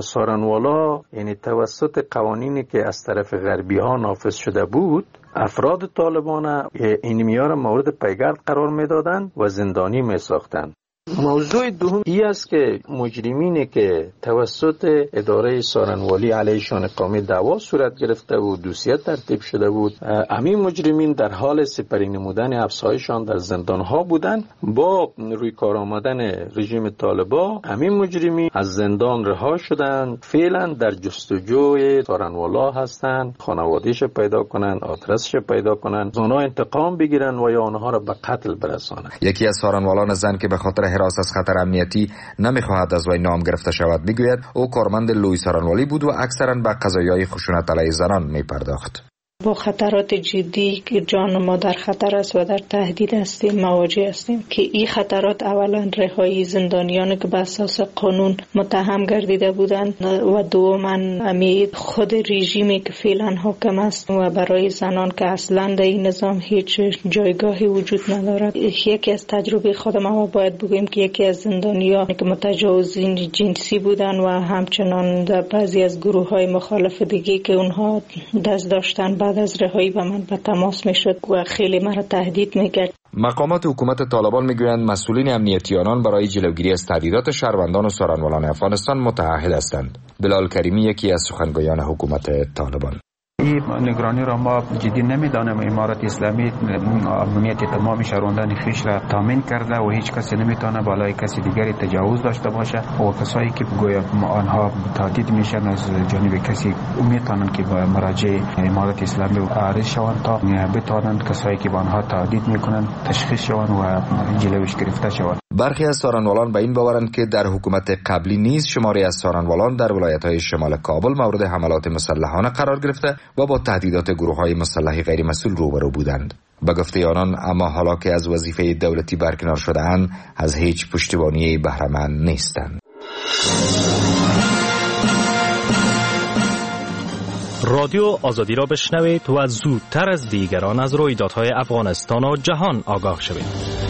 سارنوالا یعنی توسط قوانینی که از طرف غربی ها نافذ شده بود افراد طالبان این میار مورد پیگرد قرار میدادند و زندانی میساختند. موضوع دوم ای است که مجرمینی که توسط اداره سارنوالی علیهشان اقامه دعوا صورت گرفته و دوسیه ترتیب شده بود، همین مجرمین در حال سپری نمودن افسایشان در زندان ها بودند. با روی کار آمدن رژیم طالبان همین مجرمین از زندان رها شدند، فعلا در جستجوی سارنوالا هستند، خانوادهش پیدا کنند، آدرسش پیدا کنند، آنها انتقام بگیرند و یا آنها را به قتل برسانند. یکی از سارنوالان زن که به خاطر حراس از خطر امنیتی نمیخواهد از وی نام گرفته شود میگوید او کارمند لوی سارنوالی بود و اکثرا به قضایای خشونت علیه زنان میپرداخت. با خطرات جدی که جان ما در خطر است و در تهدید هستیم مواجه هستیم که این خطرات اولا رهایی زندانیانی که به اساس قانون متهم گردیده بودند و دوما امید خود رژیمی که فعلا حاکم است و برای زنان که اصلا در این نظام هیچ جایگاهی وجود ندارد. یکی از تجربه خود ما باید بگوییم که یکی از زندانیان که متجاوزین جنسی بودند و همچنان در بعضی از گروه های مخالف دیگه که اونها دست داشتن بعد از رهایی به من به تماس میشد و خیلی مرا تهدید میکرد. مقامات حکومت طالبان میگویند مسئولین امنیتی آنان برای جلوگیری از تهدیدات شهروندان و سارنوالان افغانستان متعهد هستند. بلال کریمی یکی از سخنگویان حکومت طالبان: این نگرانی را ما جدی نمیدانیم. امارت اسلامی امنیت تمام شهروندان خویش را تامین کرده و هیچ کسی نمیتونه بالای کسی دیگری تجاوز داشته باشه و کسایی که گویا آنها تهدید میشن از جانب کسی میتونن که با مراجع امارت اسلامی عارض شوند تا بتوانند کسایی که با آنها تهدید میکنن تشخیص شوند و جلوش گرفته شوند. برخی از سارنوالان به این باورند که در حکومت قبلی نیز شماری از سارنوالان در ولایت‌های شمال کابل مورد حملات مسلحانه قرار گرفته و با تهدیدات گروه‌های مسلح غیر مسئول روبرو بودند. به گفته آنان اما حالا که از وظیفه دولتی برکنار شده‌اند از هیچ پشتیبانی بهره مند نیستند. رادیو آزادی را بشنوید و زودتر از دیگران از رویدادهای افغانستان و جهان آگاه شوید.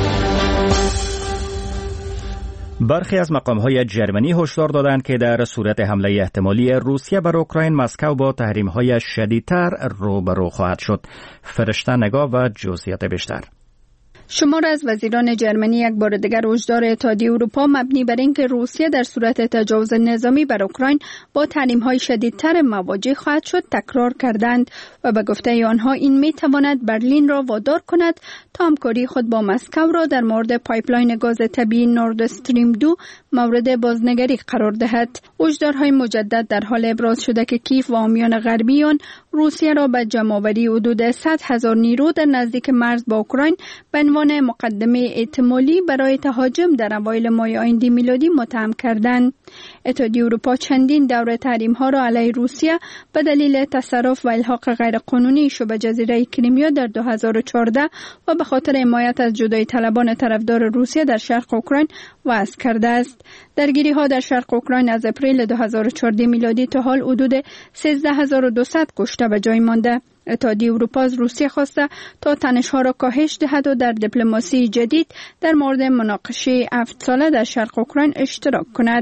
برخی از مقام‌های جرمنی هشدار دادند که در صورت حمله احتمالی روسیه بر اوکراین مسکو با تحریم‌های شدیدتر روبرو خواهد شد. فرشته نگاه و جزئیات بیشتر. شمار از وزیران جرمنی یک بار دیگر هشدار اتحادیه اروپا مبنی بر اینکه روسیه در صورت تجاوز نظامی بر اوکراین با تحریم‌های شدیدتر مواجه خواهد شد تکرار کردند و به گفته آنها این می‌تواند برلین را وادار کند تا همکاری خود با مسکو را در مورد پایپلاین گاز طبیعی نورد استریم دو مورد بازنگری قرار دهد. هشدارهای مجدد در حال ابراز شده که کیف و حامیان غربی آن روسیه را به جمع‌آوری حدود صد هزار نیرو در نزدیک مرز با اوکراین به عنوان مقدمه احتمالی برای تهاجم در اوایل ماه آینده میلادی متهم کردند. اتحادیه اروپا چندین دوره تحریم‌ها را علیه روسیه به دلیل تصرف و الحاق غیرقانونی شبه جزیره کریمیا در دو هزار و چهارده و به خاطر حمایت از جدایی طلبان طرفدار روسیه در شرق اوکراین وضع کرده است. درگیری‌ها در شرق اوکراین از اپریل دو هزار و چهارده میلادی تا حال حدود سیزده هزار و دویست کشته به جای مانده. اتحادیه اروپا از روسیه خواسته تا تنش‌ها را کاهش دهد و در دیپلماسی جدید در مورد مناقشه هفت ساله در شرق اوکراین اشتراک کند.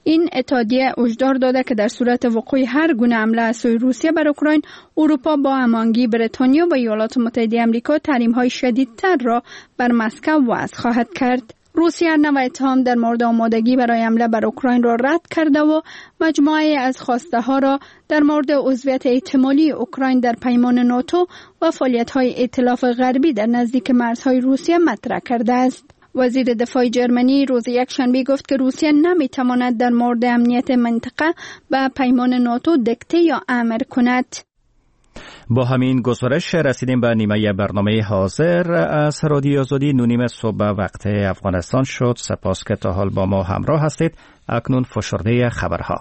این اتحادیه هشدار داده که در صورت وقوع هر گونه حمله از سوی روسیه بر اوکراین، اروپا با هماهنگی بریتانیا و ایالات متحده آمریکا تحریم‌های شدیدتر را بر مسکو وضع خواهد کرد. روسیه نوع اتهام در مورد آمادگی برای حمله بر اوکراین را رد کرده و مجموعه از خواسته ها را در مورد عضویت احتمالی اوکراین در پیمان ناتو و فعالیت‌های ائتلاف غربی در نزدیک مرزهای روسیه مطرح کرده است. وزیر دفاع جرمنی روز یکشنبه گفت که روسیه نمی‌تواند در مورد امنیت منطقه به پیمان ناتو دکته یا امر کند. با همین گزارش رسیدیم به نیمه برنامه حاضر از رادیو آزادی. نونیم صبح وقت افغانستان شد. سپاس که تا حال با ما همراه هستید. اکنون فشرده خبرها.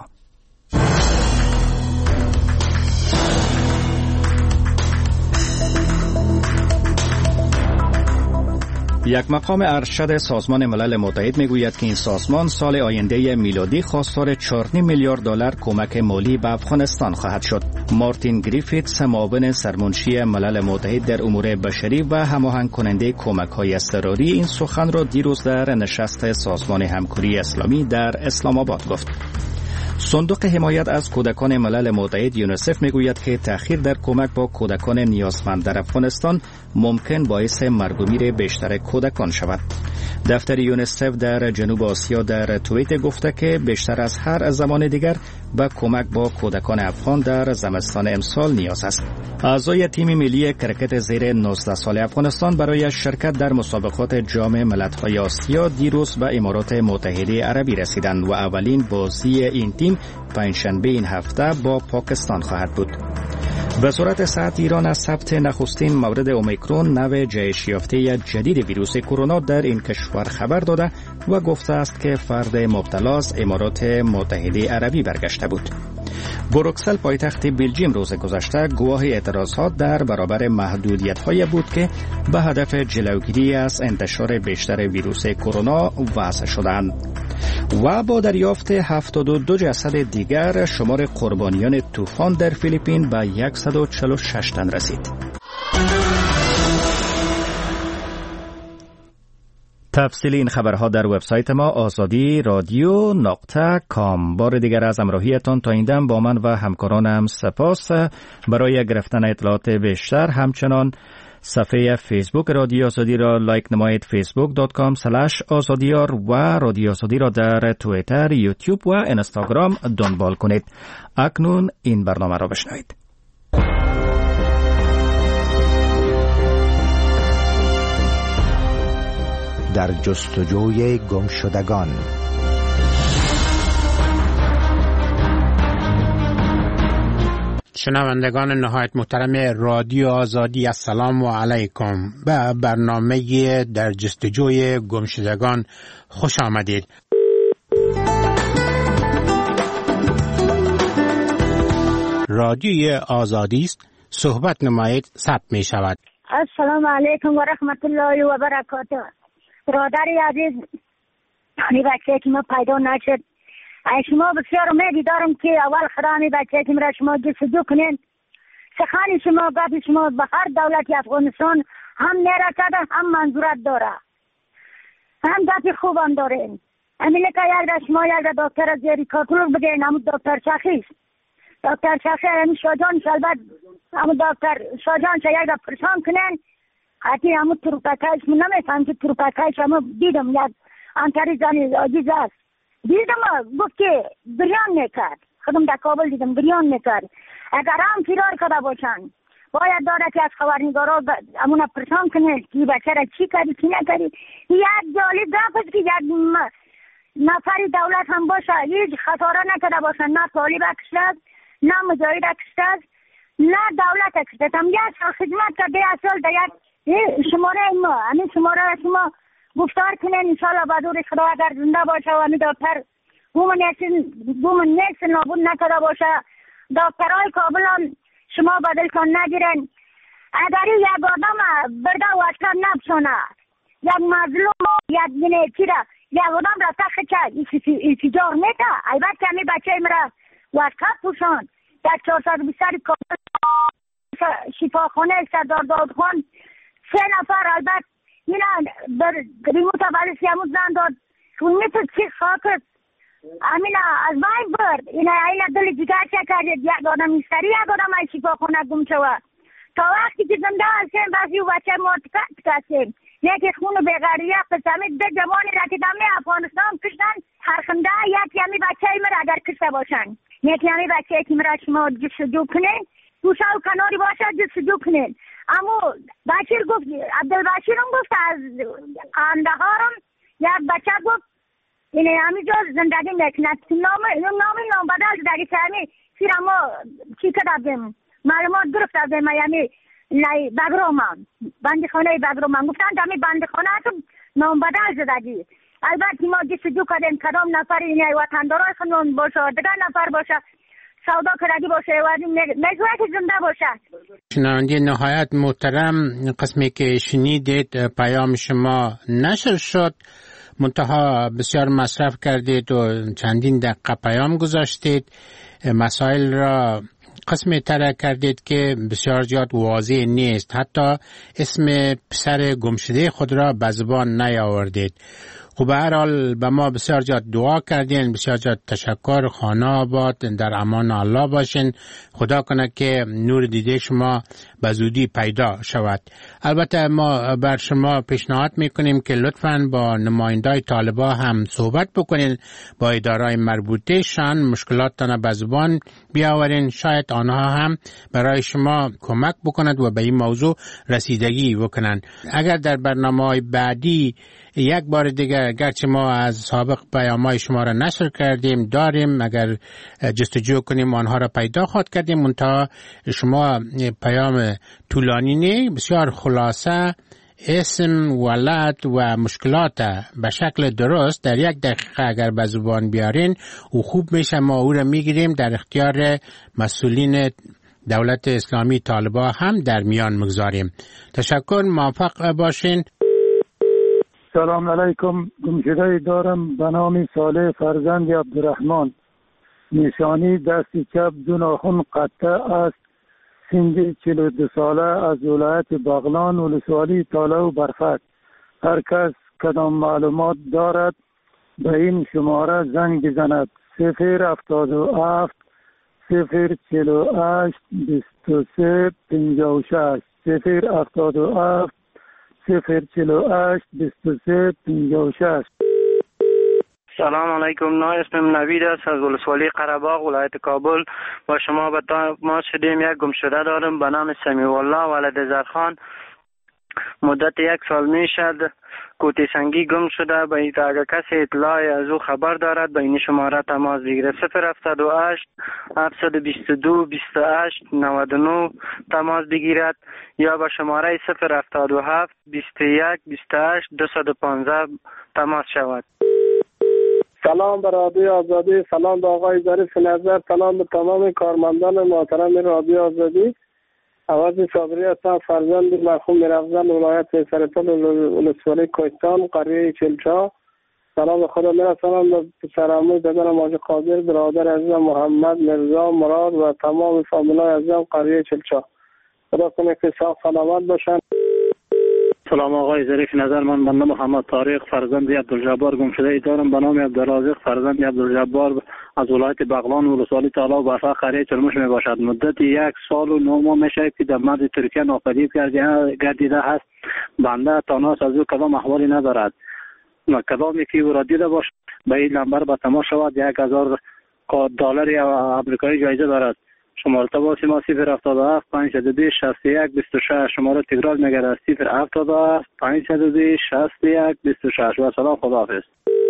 یک مقام ارشد سازمان ملل متحد میگوید که این سازمان سال آینده میلادی خواستار چهار و نیم میلیارد دلار کمک مالی به افغانستان خواهد شد. مارتین گریفیتس، معاون سرمنشی ملل متحد در امور بشری و هماهنگ کننده کمک‌های اضطراری، این سخن را دیروز در نشست سازمان همکاری اسلامی در اسلام آباد گفت. صندوق حمایت از کودکان ملل متحد یونیسف میگوید که تأخیر در کمک با کودکان نیازمند در افغانستان ممکن باعث مرگ و میر بیشتر کودکان شود. دفتر یونیسف در جنوب آسیا در توییت گفته که بیشتر از هر زمان دیگر به کمک با کودکان افغان در زمستان امسال نیاز است. اعضای تیم ملی کرکت زیر نوزده سال افغانستان برای شرکت در مسابقات جام ملت‌های آسیا دیروز به امارات متحده عربی رسیدند و اولین بازی این تیم پنجشنبه این هفته با پاکستان خواهد بود. وزارت صحت ایران از ثبت نخستین مورد اومیکرون نوع جهش یافته جدید ویروس کرونا در این کشور خبر داده و گفته است که فرد مبتلا از امارات متحده عربی برگشته بود. بروکسل پایتخت بلژیم روز گذشته گواه اعتراضات در برابر محدودیت‌های بود که به هدف جلوگیری از انتشار بیشتر ویروس کرونا وضع شدند. و با دریافت هفتاد و دو جسد دیگر شمار قربانیان طوفان در فیلیپین به صد و چهل و شش تن رسید. تفصیل این خبرها در وبسایت ما آزادی رادیو نقطه کام. بار دیگر از همراهیتان تا این دم با من و همکارانم سپاس. برای گرفتن اطلاعات بیشتر همچنان صفحه فیسبوک رادیو آزادی را لایک نمایید، فیسبوک دات کام سلش آزادیار، و رادیو آزادی را در توییتر، یوتیوب و اینستاگرام دنبال کنید. اکنون این برنامه را بشنوید. در جستجوی گمشدگان. شنوندگان نهایت محترم رادیو آزادی، السلام علیکم. به برنامه در جستجوی گمشدگان خوش آمدید. رادیو آزادی است، صحبت نمایید، ثبت می شود. السلام علیکم و رحمت الله و برکاته. برادری عزیز، این بچه که ما پیدا نشد، شما بسیار امیدی دارم که اول خرامی بچه که مرا شما جستجو کنین. سخن شما، گفت شما به هر دولت افغانستان هم نرسده هم منظورت داره، هم گفت خوب هم داره. امیلی که یک دا شما یک دا دکتر از زیری کاتلوگ بگین، همون دکتر شخیص دکتر شخیص همون شاجان شلبت همون دکتر شاجان شا یک دا پرسان کنین. حتی همون تروپکایش من نمیفهم که تروپکایش همون دیدم یک انتری زنی عجیز است. دیدم گفت که بریان میکرد، خودم در کابل دیدم بریان میکرد. اگر هم فرار کرده باشن باید داره که از خبرنگارا همون پرسان کنه که بچه را چی کردی چی نکردی. یک جالب گفت که یک نفری دولت هم باشه هیچ خطاره نکرده باشن، نه طالب کشته است نه مجاهد کشته است نه دولت کشته است. هم یک سال خدمت کرده، یک سال در یک شماره ما همین شماره را شما گفتار کنین انشاءالله بدور خدا اگر زنده باشه و همین دکتر بومن نیست نابود نکرده باشه. دکترهای کابلان شما بدلکان نگیرن. اگر یک آدم برده واسکر نبسونه، یک مظلوم یک گنیتی را یک آدم را تخت چه انفجار میده، البته همین بچه مرا واسکر پوشان در چهارصد و بیست کابل شفاخانه سردار داود خان سه نفر البته اینا در ریموت ولیسی همون زن داد. اون میتون چی خاکت امینا از بین برد. اینا اینا دل جگر چه کرد، یک آدم سری یک آدم ای شفاخانه گم شود. تا وقتی که زنده هستیم بس یو بچه مرتکت کردیم. یکی خون بغیریه قسمی ده جوانی را که دمی افغانستان کشتن هرخنده یکی همی بچه ایمه را اگر کشته باشن. یکی همی بچه ایکی مرا شما جستجو کنین، گوشه و کناری باشه جستجو کنین. اما بشیر گفت، عبدالبشیر هم گفت از اندهارم یک بچه گفت اینه همینجا زندگی میکنه. نام نام نام بدل زندگی چهمی سیر اما چی کردیم معلومات گرفت از میامی نه بگرومان بندی خانه بگرومان گفتن دمی بندی خانه تو نام بدل زدگی. البته ما جستجو کردیم کدام نفر اینه وطندارای خانون باشه دیگر نفر باشه سودا کردگی باشه و میگوید که زنده باشه. شنونده نهایت محترم، قسمی که شنیدید پیام شما نشر شد، منتها بسیار مصرف کردید و چندین دقیقه پیام گذاشتید، مسائل را قسمی تره کردید که بسیار زیاد واضح نیست، حتی اسم پسر گمشده خود را به زبان نیاوردید. خب به هر حال به ما بسیار زیاد دعا کردین، بسیار زیاد تشکر. خانه آباد، در امان الله باشین. خدا کنه که نور دیده شما به زودی پیدا شود. البته ما بر شما پیشنهاد میکنیم که لطفاً با نمایندای طالبا هم صحبت بکنین، با ادارای مربوطه شان مشکلاتتان به زبان بیاورین، شاید آنها هم برای شما کمک بکنند و به این موضوع رسیدگی بکنند. اگر در برنامه‌های بعدی یک بار دیگه گرچه ما از سابق پیام‌های شما را نشر کردیم داریم، اگر جستجو کنیم آنها را پیدا خواهد کردیم، منتها شما پیام طولانی نه، بسیار خلاصه اسم، ولد و مشکلات به شکل درست در یک دقیقه اگر به زبان بیارین و خوب میشه ما او را میگیریم در اختیار مسئولین دولت اسلامی طالبا هم در میان مگذاریم. تشکر، موفق باشین. سلام علیکم. گمشده دارم به نام صالح فرزند عبدالرحمن. نشانی دست چپ دو ناخن قطع است. سن چهل و دو ساله از ولایت بغلان ولسوالی تاله و برفک. هر کس کدام معلومات دارد به این شماره زنگ بزند. صفر هفتاد و هفت صفر چهل و هشت بیست و سه پنجاه و شش. صفر هفتاد و هفت صفر چهل و هشت بیست و سه پنجاه و شش. سلام علیکم. نا اسمم نوید است از ولسوالی قره‌باغ ولایت کابل. با شما به ما شدیم. یک گمشده دارم به نام سمیع الله ولد زرخان. مدت یک سال می شد کوتی سنگی گم شده. به این اگر کسی اطلاعی از او خبر دارد به این شماره تماس بگیره. صفر هفتاد و هشت هفتصد و بیست و دو بیست و هشت نود و نه تماس بگیرد یا به شماره صفر هفتاد و هفت بیست و یک بیست و هشت دویست و پانزده تماس شود. سلام به رادیو آزادی، سلام به آقای ظریف نظر، سلام به تمام کارمندان محترم رادیو آزادی. عوضی صابری هستم، فرزند مرحوم میرافزل ولایت سرپل ولسوالی کوهستان قریه چلچا. سلام به خدا میرسانم به پسرعموی بدن ماجد قادر، برادر عزیزم محمد مرزا مراد و تمام فامیلای عزیزم قریه چلچا. خدا کنه که ساق سلامت باشن. سلام آقای ظریف نظر، من بنده محمد طارق فرزند عبدالجبار گمشده ای دارم به نام عبدالرازق فرزند عبدالجبار از ولایت بغلان ولسوالی تالا و برفق قریه چلموش می باشد. مدت یک سال و نه ماه میشه که در مرز ترکیه ناپدید گردیده هست. بنده تاناس از او کدام احوالی ندارد. کدامی که او را دیده باش به این نمبر به تماس شود. یک هزار دلار آمریکایی جایزه دارد. شماره تماس ما صفر هفتاد و هفت پانصد و بیست شصت و یک بیست و شش. شماره تکرار میگرد صفر هفتاد و هفت پانصد و بیست شصت و یک بیست و شش. و سلام، خداحافظ.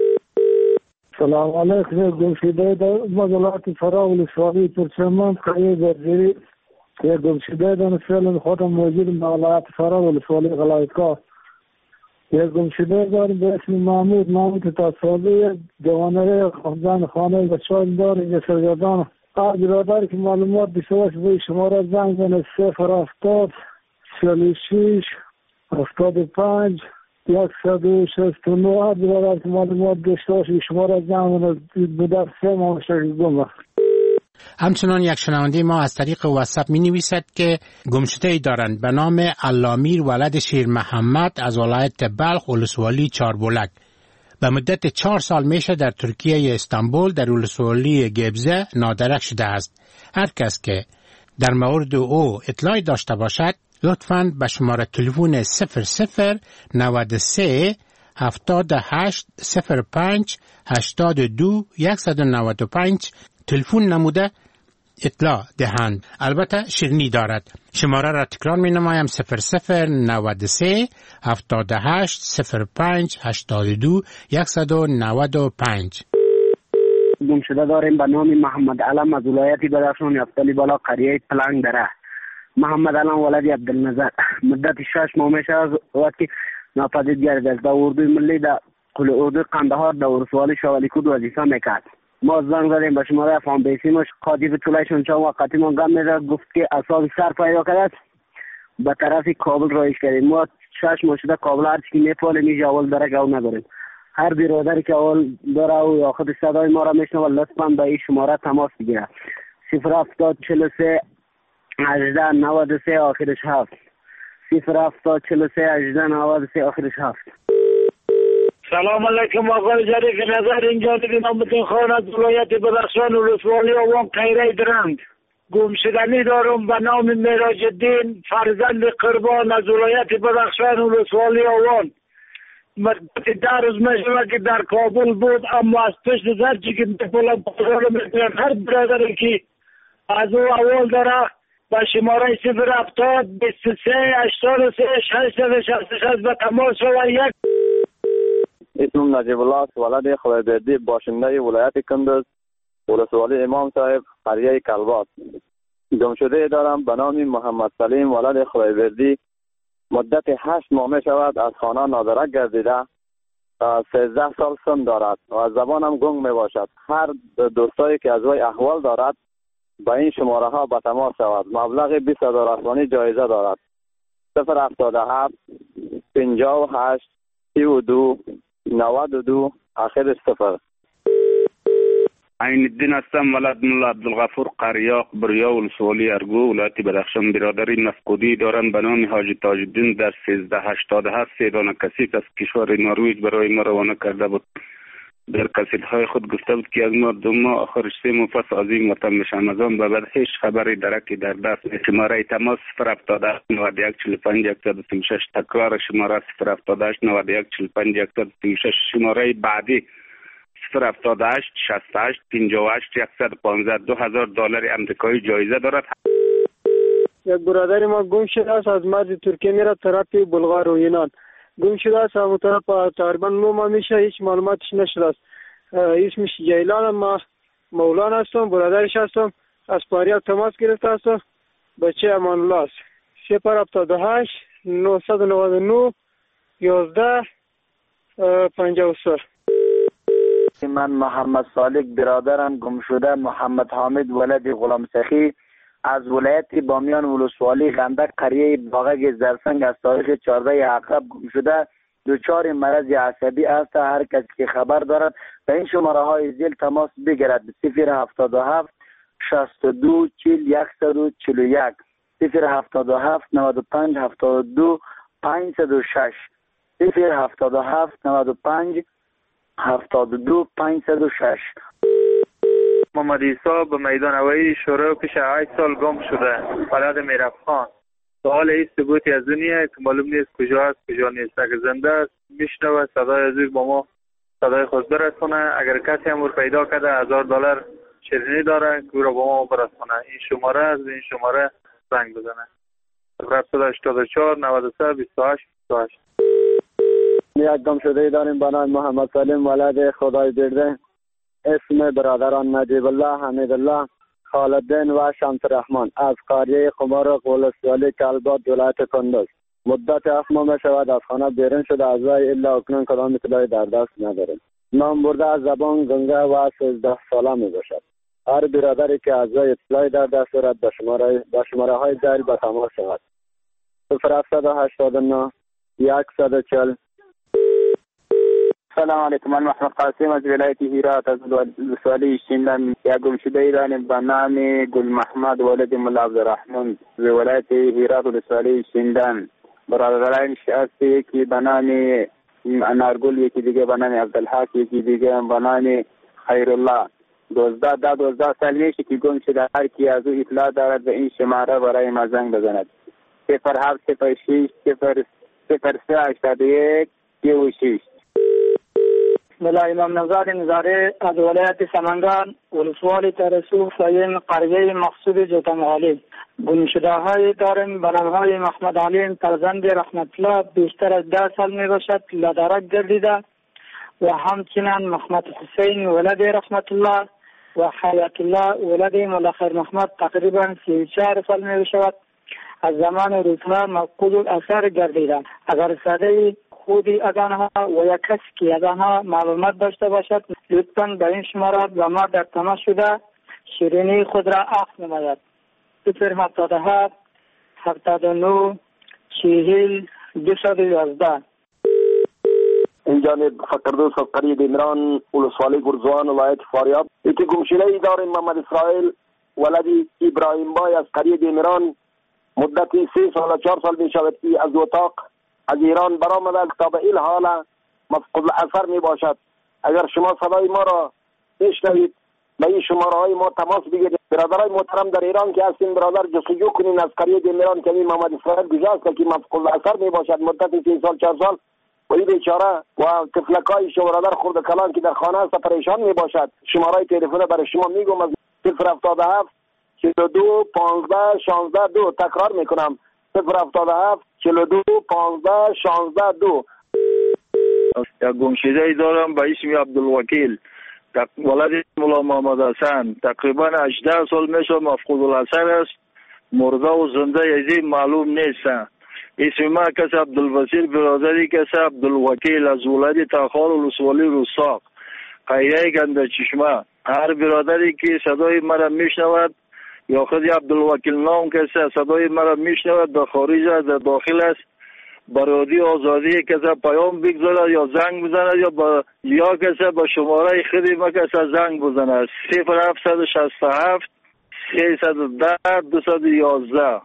سلام علیکم. گمشده در ولایت فرا ولسوالی ترکمن قریه زرجری. یک گمشده در فعلا خودم موجود ولایت فرا ولسوالی غلایتگاه. یک گمشده دارم به اسم محمود محمود تصاوی جوانه خانزان خانه بچه‌ها دارم یک سرگردان. آج برادر که معلومات بسیارش به شماره زنگ زنه صفر هفتاد چهل و شش هفتاد و پنج یکصد و شصت و نه. آج برادر که معلومات بسیارش به شماره زنگ زنه بودر سه ماه شکل گمه. همچنان یک شنونده ما از طریق واتساپ می نویسد که گمشده ای دارند به نام علامیر ولد شیر محمد از ولایت بلخ ولسوالی چاربلک. به مدت چهار سال میشه در ترکیه استانبول در ولسوالی گبزه نادرک شده است. هر کس که در مورد او اطلاعی داشته باشد لطفاً به شماره تلفن صفر صفر نود و سه هفتاد و هشت صفر پنج هشتاد و دو صد و نود و پنج تلفن نموده اطلاع دهند. البته شیرینی دارد. شماره را تکرار می نمایم صفر صفر نود و سه هفتاد و هشت صفر پنج هشتاد و دو صد و نود و پنج. گم شده داریم به نام محمد علم از ولایت بدخشان یفتلی بالا قریه پلنگ دره. محمد علم ولد عبدالنظر مدت شش ماه میشه از وقتی ناپدید گردید در اردوی ملی در کل اردوی قندهار در ولسوالی شوالیکود وظیفه میکرد. ما زنگ زدیم به شماره فام بیسیمش قاضی طولایشون چند وقتی ما گم میده گفت که اصاب سر پیدا کرد به طرف کابل رایش کردیم. ما شش ماه شده کابل هر چی میپالیم میشه اول درک او نداریم. هر برادری که اول داره او یا خود صدای ما را میشنوه لطفا به این شماره تماس بگیره. صفر هفتاد چهل و سه هجده نود و سه آخرش هفت. صفر هفتاد چهل و سه هجده نود و سه آخرش هفت. سلام علیکم آقای ظریف نظر، اینجا دیگه نامتون خان از ولایت بدخشان ولسوالی آوان قیره درند. گم شدنی دارم به نام معراج الدین فرزند قربان از ولایت بدخشان ولسوالی آوان. مدت ده روز میشود که در کابل بود، اما از پشت زرچی که میپولم پاسال میکنم هر برادری که از او اول داره با شماره صفر هفتاد بیست و سه هشتاد و سه ششصد و شصت و شش به تماس شود. یک اسمم نجیب الله است، ولد خدایبردی، باشنده ولایت کندز ولسوالی امام صاحب قریه کلبات. گم شده دارم به نام محمد سلیم ولد خدایبردی. مدت هشت ماه می شود از خانه نادرک گردیده. سیزده سال سن دارد و از زبانم گنگ می باشد. هر دوستایی که از وی احوال دارد با این شماره ها به تماس شود. مبلغ بیست هزار افغانی جایزه دارد. صفر هفتاد و هفت پنجاه و هشت سی و دو نود و دو آخرش صفر. عین الدین هستم، ولد ملا عبدالغفور قریاق بریا ولسوالی ارگو ولایت بدخشان. برادری مفقودی دارند به نام حاجی تاج الدین در سیزده هشتاد و هفت سیدان کسیت از کشور نروژ برای ما روانه کرده بود. در کسیت های خود گفته بود که از ما دو ماه آخرش سه ماه پس عظیم وطن میشم. از آن به بعد هیچ خبری درکی در دست نیست. شماره تماس صفر هفتاد و هشت نود و یک چهل و پنج صد و سی و شش. تکرار شماره صفر هفتاد و هشت نود و یک چهل و پنج صد و سی و شش. شماره بعدی صفر هفتاد و هشت شصت و هشت پنجاه و هشت صد و پانزده. دو هزار دلار امریکایی جایزه دارد. یک برادر ما گم شده است، از مرز ترکیه میره طرف بلغار و یونان. گم شده است، همون طرف تقریبا نو ماه میشه، هیچ معلوماتش نشده است. اسمش جیلان، ما مولانا هستم، برادرش هستم. از پاریاب تماس گرفته هستم. بچه امان الله است. صفر هفتاد و هشت نهصد و نود و نه یازده پنجاه و سه. من محمد صالح برادرم گم شده محمد حامد ولد غلام سخی از ولایت بامیان ولسوالی غندک قریه باغک زرسنگ از تاریخ چهارده عقرب گم شده. دچار مرض عصبی است. هر کسی که خبر دارد به این شماره های زیل تماس بگیرد. صفر هفتاد و هفت شصت و دو چهل صد و چهل و یک. صفر هفتاد و هفت نود و پنج هفتاد و دو پانصد و شش. صفر هفتاد و هفت نود و پنج هفتاد و دو پانصد و شش. محمد عیسی به میدان هوایی شروع پیش هشت سال گم شده. بلد میرفخان. سوال این ثبوتی از دنیا که معلوم نیست کجا است کجا نیست. اگر زنده است میشنوه صدای از با ما صدای خود برسونه. اگر کسی هم پیدا کرده هزار دلار شیرینی داره که رو با ما برسونه. این شماره از این شماره زنگ بزنه. صفر هشتاد و چهار نود و سه بیست و هشت بیست و هشت. یک گم شده داریم به نام محمد سلیم ولد خدای برده. اسم برادران نجیب الله، حمید الله، خالدین و شمس رحمان از قریه قمارق ولسوالی کلبات ولایت کندز. مدت هفت ماه می شود از خانه بیرون شده. از وی الا اکنون کدام اطلاعی در دست نداریم. نام برده از زبان گنگه و سیزده ساله می باشد. هر برادری که از وی اطلاعی در دست دارد به شماره به شماره های ذیل به تماس شود. صفر هفتصد و هشتاد و نه صد و چهل. سلام علیکم. من محمد قاسم از ولایت هرات از ولسوالی شیندن. یک گم شده داریم به نام گل محمد ولد ملا عبدالرحمن از ولایت هرات ولسوالی شیندن. برادرانش هستی که به نام انارگل، یکی دیگه به نام عبدالحق، یکی دیگه به نام خیرالله. دوزده ده دوزده سال میشه که گم شده. هر کی از او اطلاع دارد به این شماره برای ما زنگ بزند. صفر هفت صفر شش صفر صفر سه هشتاد و یک سی و شش. ملا امام نژاد نظاری از ولایت سمنگان، ولسوالی ترسو فایم قریه مقصود جوتمغالی. گمشده های داریم به نام های محمد علی فرزند رحمت الله، بیشتر از ده سال می باشد لدرک گردیده، و همچنین محمد حسین ولد رحمت الله و حیات الله ولد مولا خیر محمد تقریبا سی و چهار سال می باشد. از زمان روزها مفقود الاثر گردیده. اگر صدای خودی از آنها و یک کسی که از آنها معلومات داشته باشد لطفاً به این شماره با ما در تماس شده شیرینی خود را عفو نماید. صفر هفتاد و هفت هفتاد و نه چهل دویست و یازده. این جانب فقردوس از قریه دیمران، ولسوالی گرزوان، ولایت فاریاب. یکی گمشده ای داریم محمد اسرائیل ولدی ابراهیم بای از قریه دیمران. مدتی سه سال و چهار سال می شود که از اتاق از ایران برآمده که تا به این حال مفقود الاثر می باشد. اگر شما صدای ما را بشنوید به این شماره های ما تماس بگیرید. برادرای محترم در ایران که هستین، برادر جستجو کنین از قریه دیمران که محمد اسرائیل گذاشت که مفقود الاثر می باشد مدت سه سال چهار سال. و این بیچاره و طفلکای شو برادر خورده کلان که در خانه است پریشان می باشد. شماره تلفن برای شما میگم از صفر هفتاد و هفت چهل و دو پانزده شانزده دو. تکرار میکنم صفر هفتاد و هفت چهل و دو پانزده شانزده دو. یک گمشده ای دارم به اسم عبدالوکیل ولد مولا محمد حسن، تقریبا هجده سال میشه مفقود الاثر است. مرده و زنده یزی معلوم نیست. اسم ما کس عبدالوسیل، برادری کس عبدالوکیل از ولد تاخال ولسوالی روساق قریه گنده چشمه. هر برادری که صدای مرا میشنود یا خود عبدالوکیل نام کسی صدای مرا میشنود در خارج در داخل است، برادی آزادی کسی پیام بگذارد یا زنگ بزند یا با یا کسی با شماره خودی ما کسی زنگ بزند. صفر هفت شصت و هفت سیصد و ده دویست و یازده.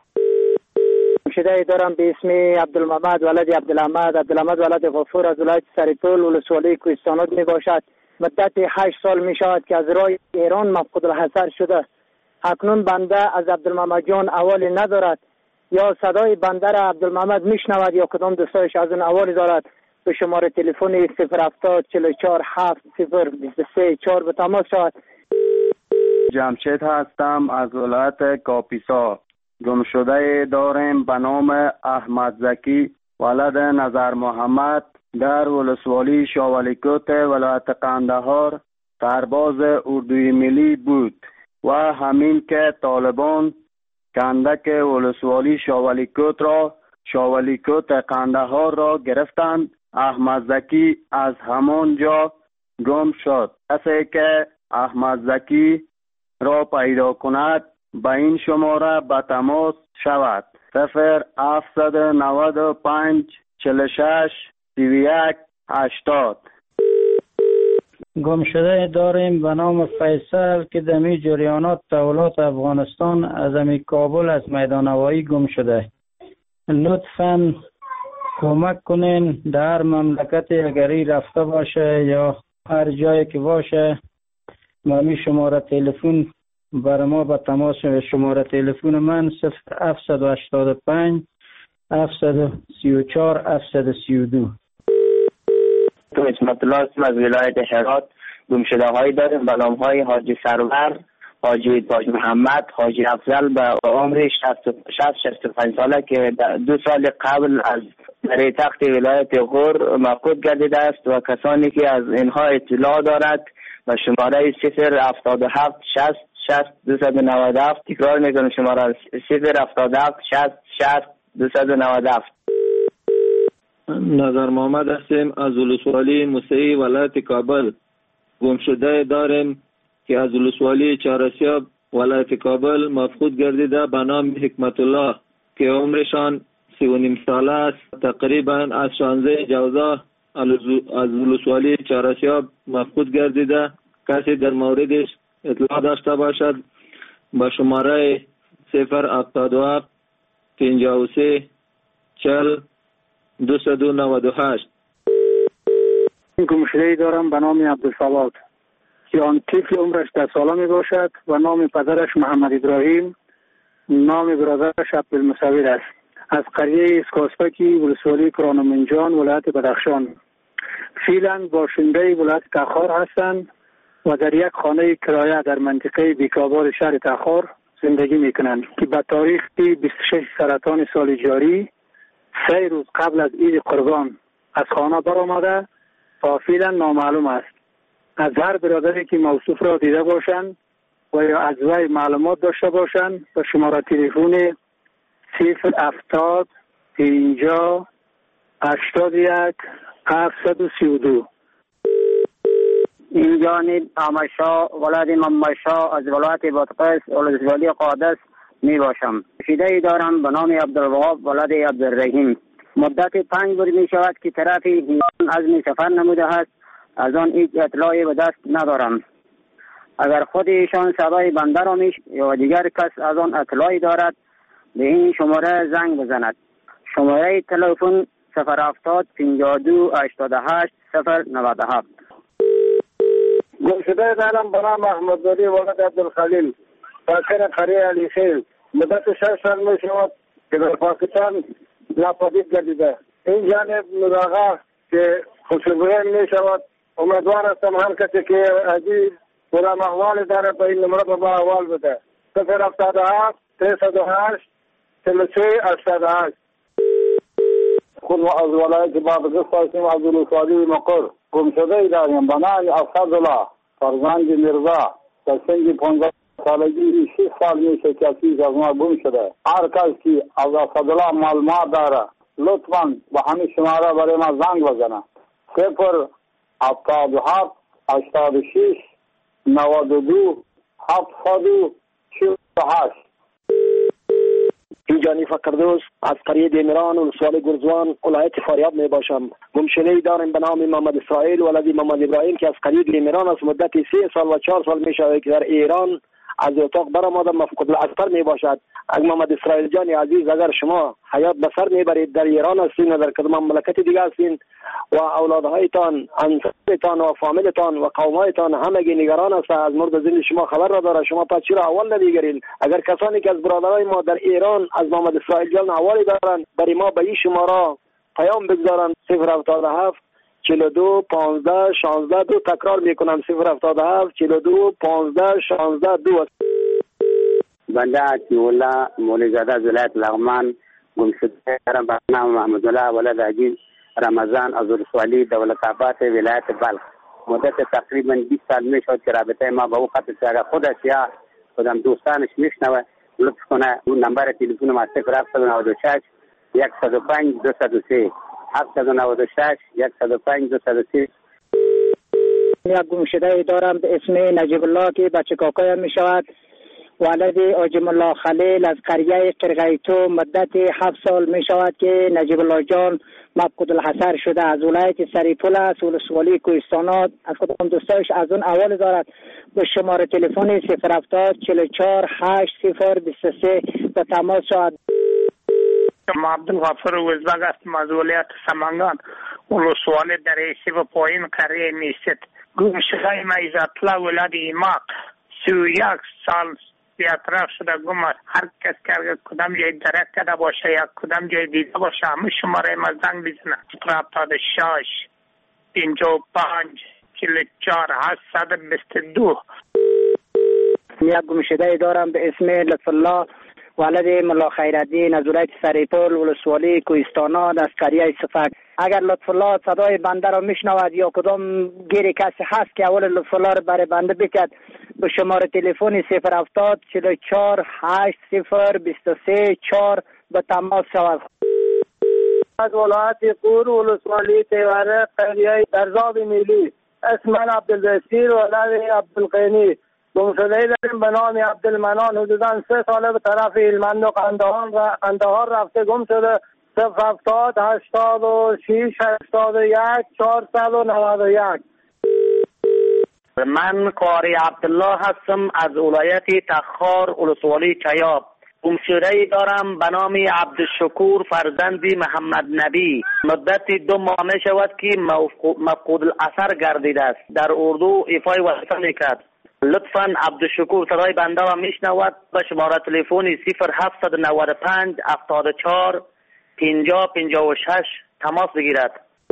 گمشده دارم به اسم عبدالمحمد ولد عبدالحمد. عبدالحمد ولد غفور از ولایت سرپل ولسوالی کوهستانات می باشد. مدت هشت سال می شود که از راه ایران مفقود الحضر شده. اکنون بنده از عبدالمحمد جان اوالی ندارد، یا صدای بنده را عبدالمحمد میشنود یا کدام دوستایش از اون اوالی دارد. به شماره تلفن صفر هفتاد چهل و چهار هفت صفر بیست و سه چهار به تماس شود. جمشید هستم از ولایت کاپیسا. گمشده داریم به نام احمد زکی ولد نظر محمد در ولسوالی شاولیکوت ولایت قندهار سرباز اردوی ملی بود و همین که طالبان کندک ولسوالی شاولیکوت را شاولیکوت قندهار را گرفتند. احمد زکی از همان جا گم شد. کسی که احمد زکی را پیدا کند به این شماره به تماس شود. صفر هفتصد و نود و پنج چهل و شش سی و یک هشتاد. گمشده داریم به نام فیصل که دمی جریانات تولات افغانستان از امی کابل از میدان هوایی گم شده. لطفاً کمک کنین در مملکت اگری رفته باشه یا هر جایی که باشه مامی شماره تلفن برای ما به تماس. شماره تلفن من صفر هفتصد و هشتاد و پنج هفتصد و سی و چهار هفتصد و سی و دو. تو اسمت الله از ولایت هرات. گمشده هایی داریم به نام های حاجی سرور، حاجی تاج محمد، حاجی افضل به عمر شصت شصت و پنج ساله که دو سال قبل از در تخت ولایت غور مفقود گردیده است و کسانی که از اینها اطلاع دارد و شماره صفر هفتاد و هفت شصت شصت دویست و نود و هفت. تکرار میکنم شماره صفر هفتاد و هفت شصت شصت دویست و نود و هفت. نظر محمد هستیم از ولسوالی موسعی ولایت کابل. گمشده داریم که از ولسوالی چهارسیاب ولایت کابل مفقود گردیده به نام حکمت الله که عمرشان سی و نیم ساله است. تقریبا از شانزده جوزا از ولسوالی چهارسیاب مفقود گردیده. کسی در موردش اطلاع داشته باشد با شماره صفر هفتاد و هفت پنجاه و سه چهل دویست و نود و هشت. گمشده‌ای دارم به نام عبدالصواد که آن طفل عمرش ده ساله می باشد و نام پدرش محمد ابراهیم، نام برادرش عبدالمصور است. از قریه اسکاسپکی ولسوالی کرانمنجان ولایت بدخشان. فعلا باشنده ولایت تخار هستند و در یک خانه کرایه در منطقه بیکابار شهر تخار زندگی میکنند که به تاریخ بیست و شش سرطان سال جاری سه روز قبل از عید قربان از خانه برآمده تا فعلا نامعلوم است. از هر برادری که موصوف را دیده باشند و یا از وی معلومات داشته باشند به شماره تلفن صفر هفتاد اینجا هشتاد یک هفتصد و سی و دو. این جانب آمشا ولاد ممشا از ولایت بادغیس ولسوالی قادس می باشم. شیده دارم به نام عبدالوهاب ولاد عبدالرحیم. مدت پنج روز می شود که طرف هیچ عزم سفر نموده است. از آن هیچ اطلاعی به دست ندارم. اگر خود ایشان صدای بنده را میش یا دیگر کس از آن اطلاعی دارد به این شماره زنگ بزند. شماره تلفن صفر هفتاد پنجاه و دو هشتاد و هشت صفر نود و هفت. گمشده دارم به نام احمدزاده ولد عبدالخلیل ساکن قریه علی خیل. مدت شش سال می شود که در پاکستان ناپدید گردیده. این جانب مراغه که خوشبویی می شود. امیدوار هستم هر کسی که عزیز پورا احوال داره به این نمره به با احوال بده. صفر هفتاد و هفت سیصد و هشت چهل و سه هشتاد و هشت. خود از ولایت بادغیس هستیم از ولسوالی مقر. گمشده داریم به نام اسدالله فرزند میرزا در سن پانزده سالگی شش سال میشه که از ما گم شده. هر کس که از اسدالله معلومات داره لطفاً به همین شماره برای ما زنگ بزنه. صفر هفتاد و هفت هشتاد و شش نود و دو هفتصد و چهل و هشت. اینجانی فقردوس از قریه دیمران ولسوالی گرزوان ولایت فاریاب می باشم. گمشده‌ای داریم به نام محمد اسرائیل ولد محمد ابراهیم که از قریه دیمران از مدت سه سال و چهار سال می شود که در ایران از اتاق برآمده مفقود الاثر می باشد. اگر محمد اسرائیل جان عزیز اگر شما حیات به سر میبرید در ایران هستین و در کدام مملکت دیگه هستین و اولادهایتان انصارتان و فامیلتان و قومایتان همگی نگران است از مورد زنده شما خبر را داره، شما پس چرا اول نمیگیرین؟ اگر کسانی که از برادرای ما در ایران از محمد اسرائیل جان احوالی دارن برای ما به این شماره پیام بگذارن. صفر هفتاد و هفت چهل و دو پانزده شانزده دو. تکرار میکنم صفر هفتاد و هفت چهل و دو پانزده شانزده دو. بنده عطی‌الله مولوی زاده از ولایت لغمان گمشده دارم به نام محمدالله ولد عجیز رمضان از ولسوالی دولت‌آباد ولایت بلخ. مدت تقریبا بیست سال میشد که رابطه ما با او قطع شد. اگر خودش یا خودم دوستانش میشنوه لطف کنه اون نمبر تلفن ما صفر هفتصد و نود و شش صد و پنج دویست و سه هفتصد و نود و شش صد و پنج دویست و سه. یک گمشده دارم به اسم نجیب الله که بچه کاکایم می شود. ولد آجم الله خلیل از قریه قرقیتو مدت هفت سال می شود که نجیب الله جان مفقود الحصر شده. از ولایت سریپول است ولسوالی کوهستانات. از خودم دوستایش از اون اول دارد به شماره تلفن صفر هفتاد چهل و چهار هشت صفر بیست و سه به تماس شود. ما عبدالغفور وزبگ هستم از ولایت سمنگان ولسوالی در ایسی و پایین قریه میست. گمشده ما عزت‌الله ولد ایماق سی و یک سال بیاطراف شده گم است. هر کس که اگر کدام جای درک کرده باشه یا کدام جای دیده باشه همه شماره ما زنگ بزنه. هفتاد و شش پنجاه و پنج چهل و چهار هشتصد و بیست و دو. یک گمشده دارم به اسم لطف الله ولد ملا خیرالدین از ولایت سریپول ولسوالی کوهستانات از قریه صفک. اگر لطف الله صدای بنده را میشنود یا کدام گیری کسی هست که اول لطف الله را برای بنده بکرد به شماره تلفن صفر هفتاد چهل و چهار هشت صفر بیست و سه چهار به تماس شود. از ولایت قور ولسوالی تیوره قریه درزاب میلی اسم عبدالبصیر ولد عبدالقینی. گمشده داریم به نام عبدالمنان حدودا سه ساله به طرف هلمند و قندهار رفته گم شده. صفر هفتاد هشتاد و شش هشتاد و یک چهارصد و نود و یک. من قاری عبدالله هستم از ولایت تخار ولسوالی چیاب. گمشده ای دارم به نام عبدالشکور فرزند محمد نبی. مدت دو ماه می شود که مفقود الاثر گردیده است. در اردو ایفای وظیفه میکرد. لطفاً عبدالشکور صدای بنده و میشنود. به شماره تلفنی صفر هفت نه پنج هفتاد و چهار پنجاه پنجاه و شش تماس بگیرد.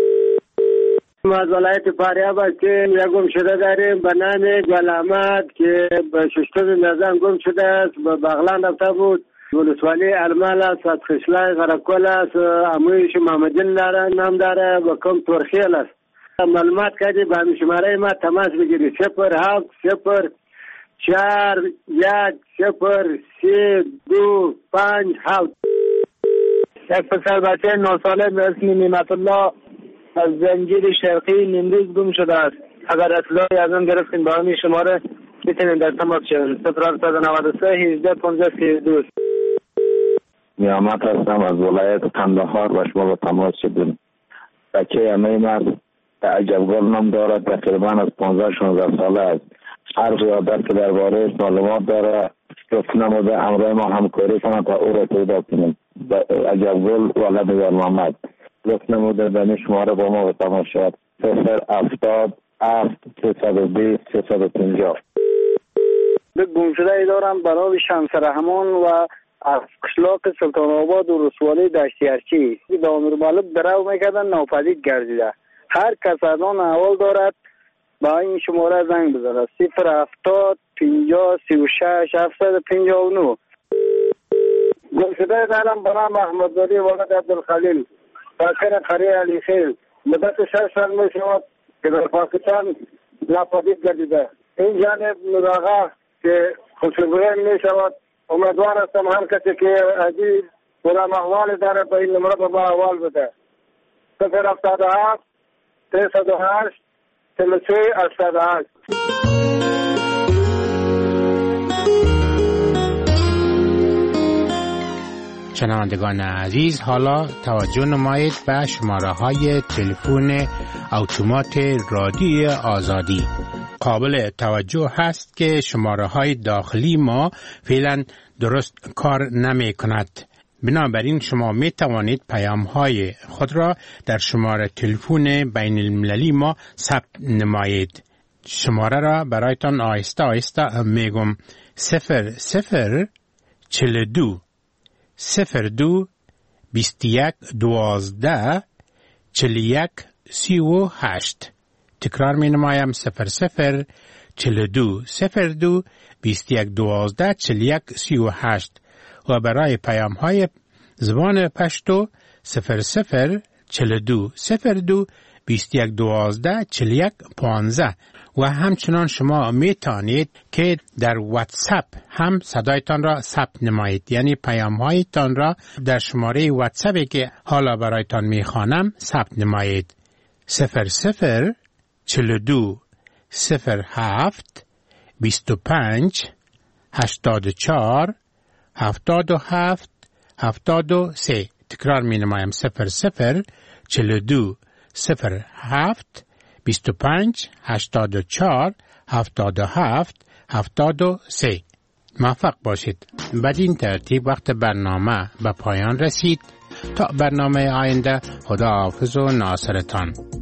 ما از ولایت فاریاب هستیم. یک گم شده داریم به نام گل احمد که به ششتم نظام گم شده است. به بغلان رفته بود. ولسوالی ارمال است، خشلای غرقل است، امویش محمدین داره نام داره و کم ترخیل است. معلومات کردی به همین شماره ما تماس بگیری. صفر هفت صفر چهار یک صفر سی دو پنج هفت. یک پسر بچه نه ساله به اسم نعمت الله از زنجیر شرقی نیمروز گم شده است. اگر اطلاعی از آن گرفتیم با همین شماره میتونیم در تماس شویم. صفر هفت نه سه هجده پانزده سی دو. نیامت هستم از ولایت قندهار و شما با تماس شدیم. بچه امیم است. عجبگل نام دارد. تقریبا از پانزده شانزده ساله است. هر زیادت که درباره معلومات داره گفت نموده امرای ما همکاری کنند تا او را پیدا کنیم. عجبگل ولد در محمد گفت نموده به شماره با ما به تماس شد. صفر هفتاد هفت سیصد و بیست سیصد و پنجاه. به گم شده ای دارم برای شمس رحمان و از قشلاق سلطان آباد و رسوالی دشتی ارچی به امیر مالک درو میکردن ناپدید گردیده. هر کس از آن احوال دارد با این شماره زنگ بزنه. صفر هفتاد پنجاه سی و شش هفتصد پنجاه و نه. گم شده دارم برای محمد زادی ولد عبدالخلیل ساکن قریه علی خیل. مدت شش سال می شود که در پاکستان ناپدید گردیده. این جانب مراغه که خوشگویی می شود. امیدوار هستم هر کسی که عزیز کدام احوال داره به این نمره با احوال بده. صفر هفتاد و هفت سیصد و هشت چهل و سه هشتاد و هشت. شنوندگان عزیز، حالا توجه نمایید به شماره های تلفن اتومات رادیوی آزادی. قابل توجه هست که شماره های داخلی ما فعلا درست کار نمی کند. بنابراین شما می توانید پیام های خود را در شماره تلفن بین المللی ما ثبت نمایید. شماره را برایتان آهسته آهسته میگم. صفر صفر چل دو صفر دو بیست یک دوازده چل یک سی و هشت. تکرار می نمایم. صفر صفر چل دو صفر دو بیست یک دوازده چل یک سی و هشت. و برای پیام های زبان پشتو صفر صفر چل دو صفر دو بیست یک دوازده چل یک پانزده. و همچنان شما می توانید که در واتساپ هم صدایتان را ثبت نمایید، یعنی پیام هایتان را در شماره واتساپی که حالا برایتان می خوانم ثبت نمایید. صفر صفر چل دو صفر هفت بیست و پنج هشتاد و چهار هفتاد و هفت هفتاد و سه. تکرار می نمایم. صفر صفر چل دو صفر هفت بیست و پنج هشتاد و چهار هفتاد و هفت هفتاد و سه. موفق باشید. بدین ترتیب وقت برنامه به پایان رسید. تا برنامه آینده، خدا حافظ و ناصرتان.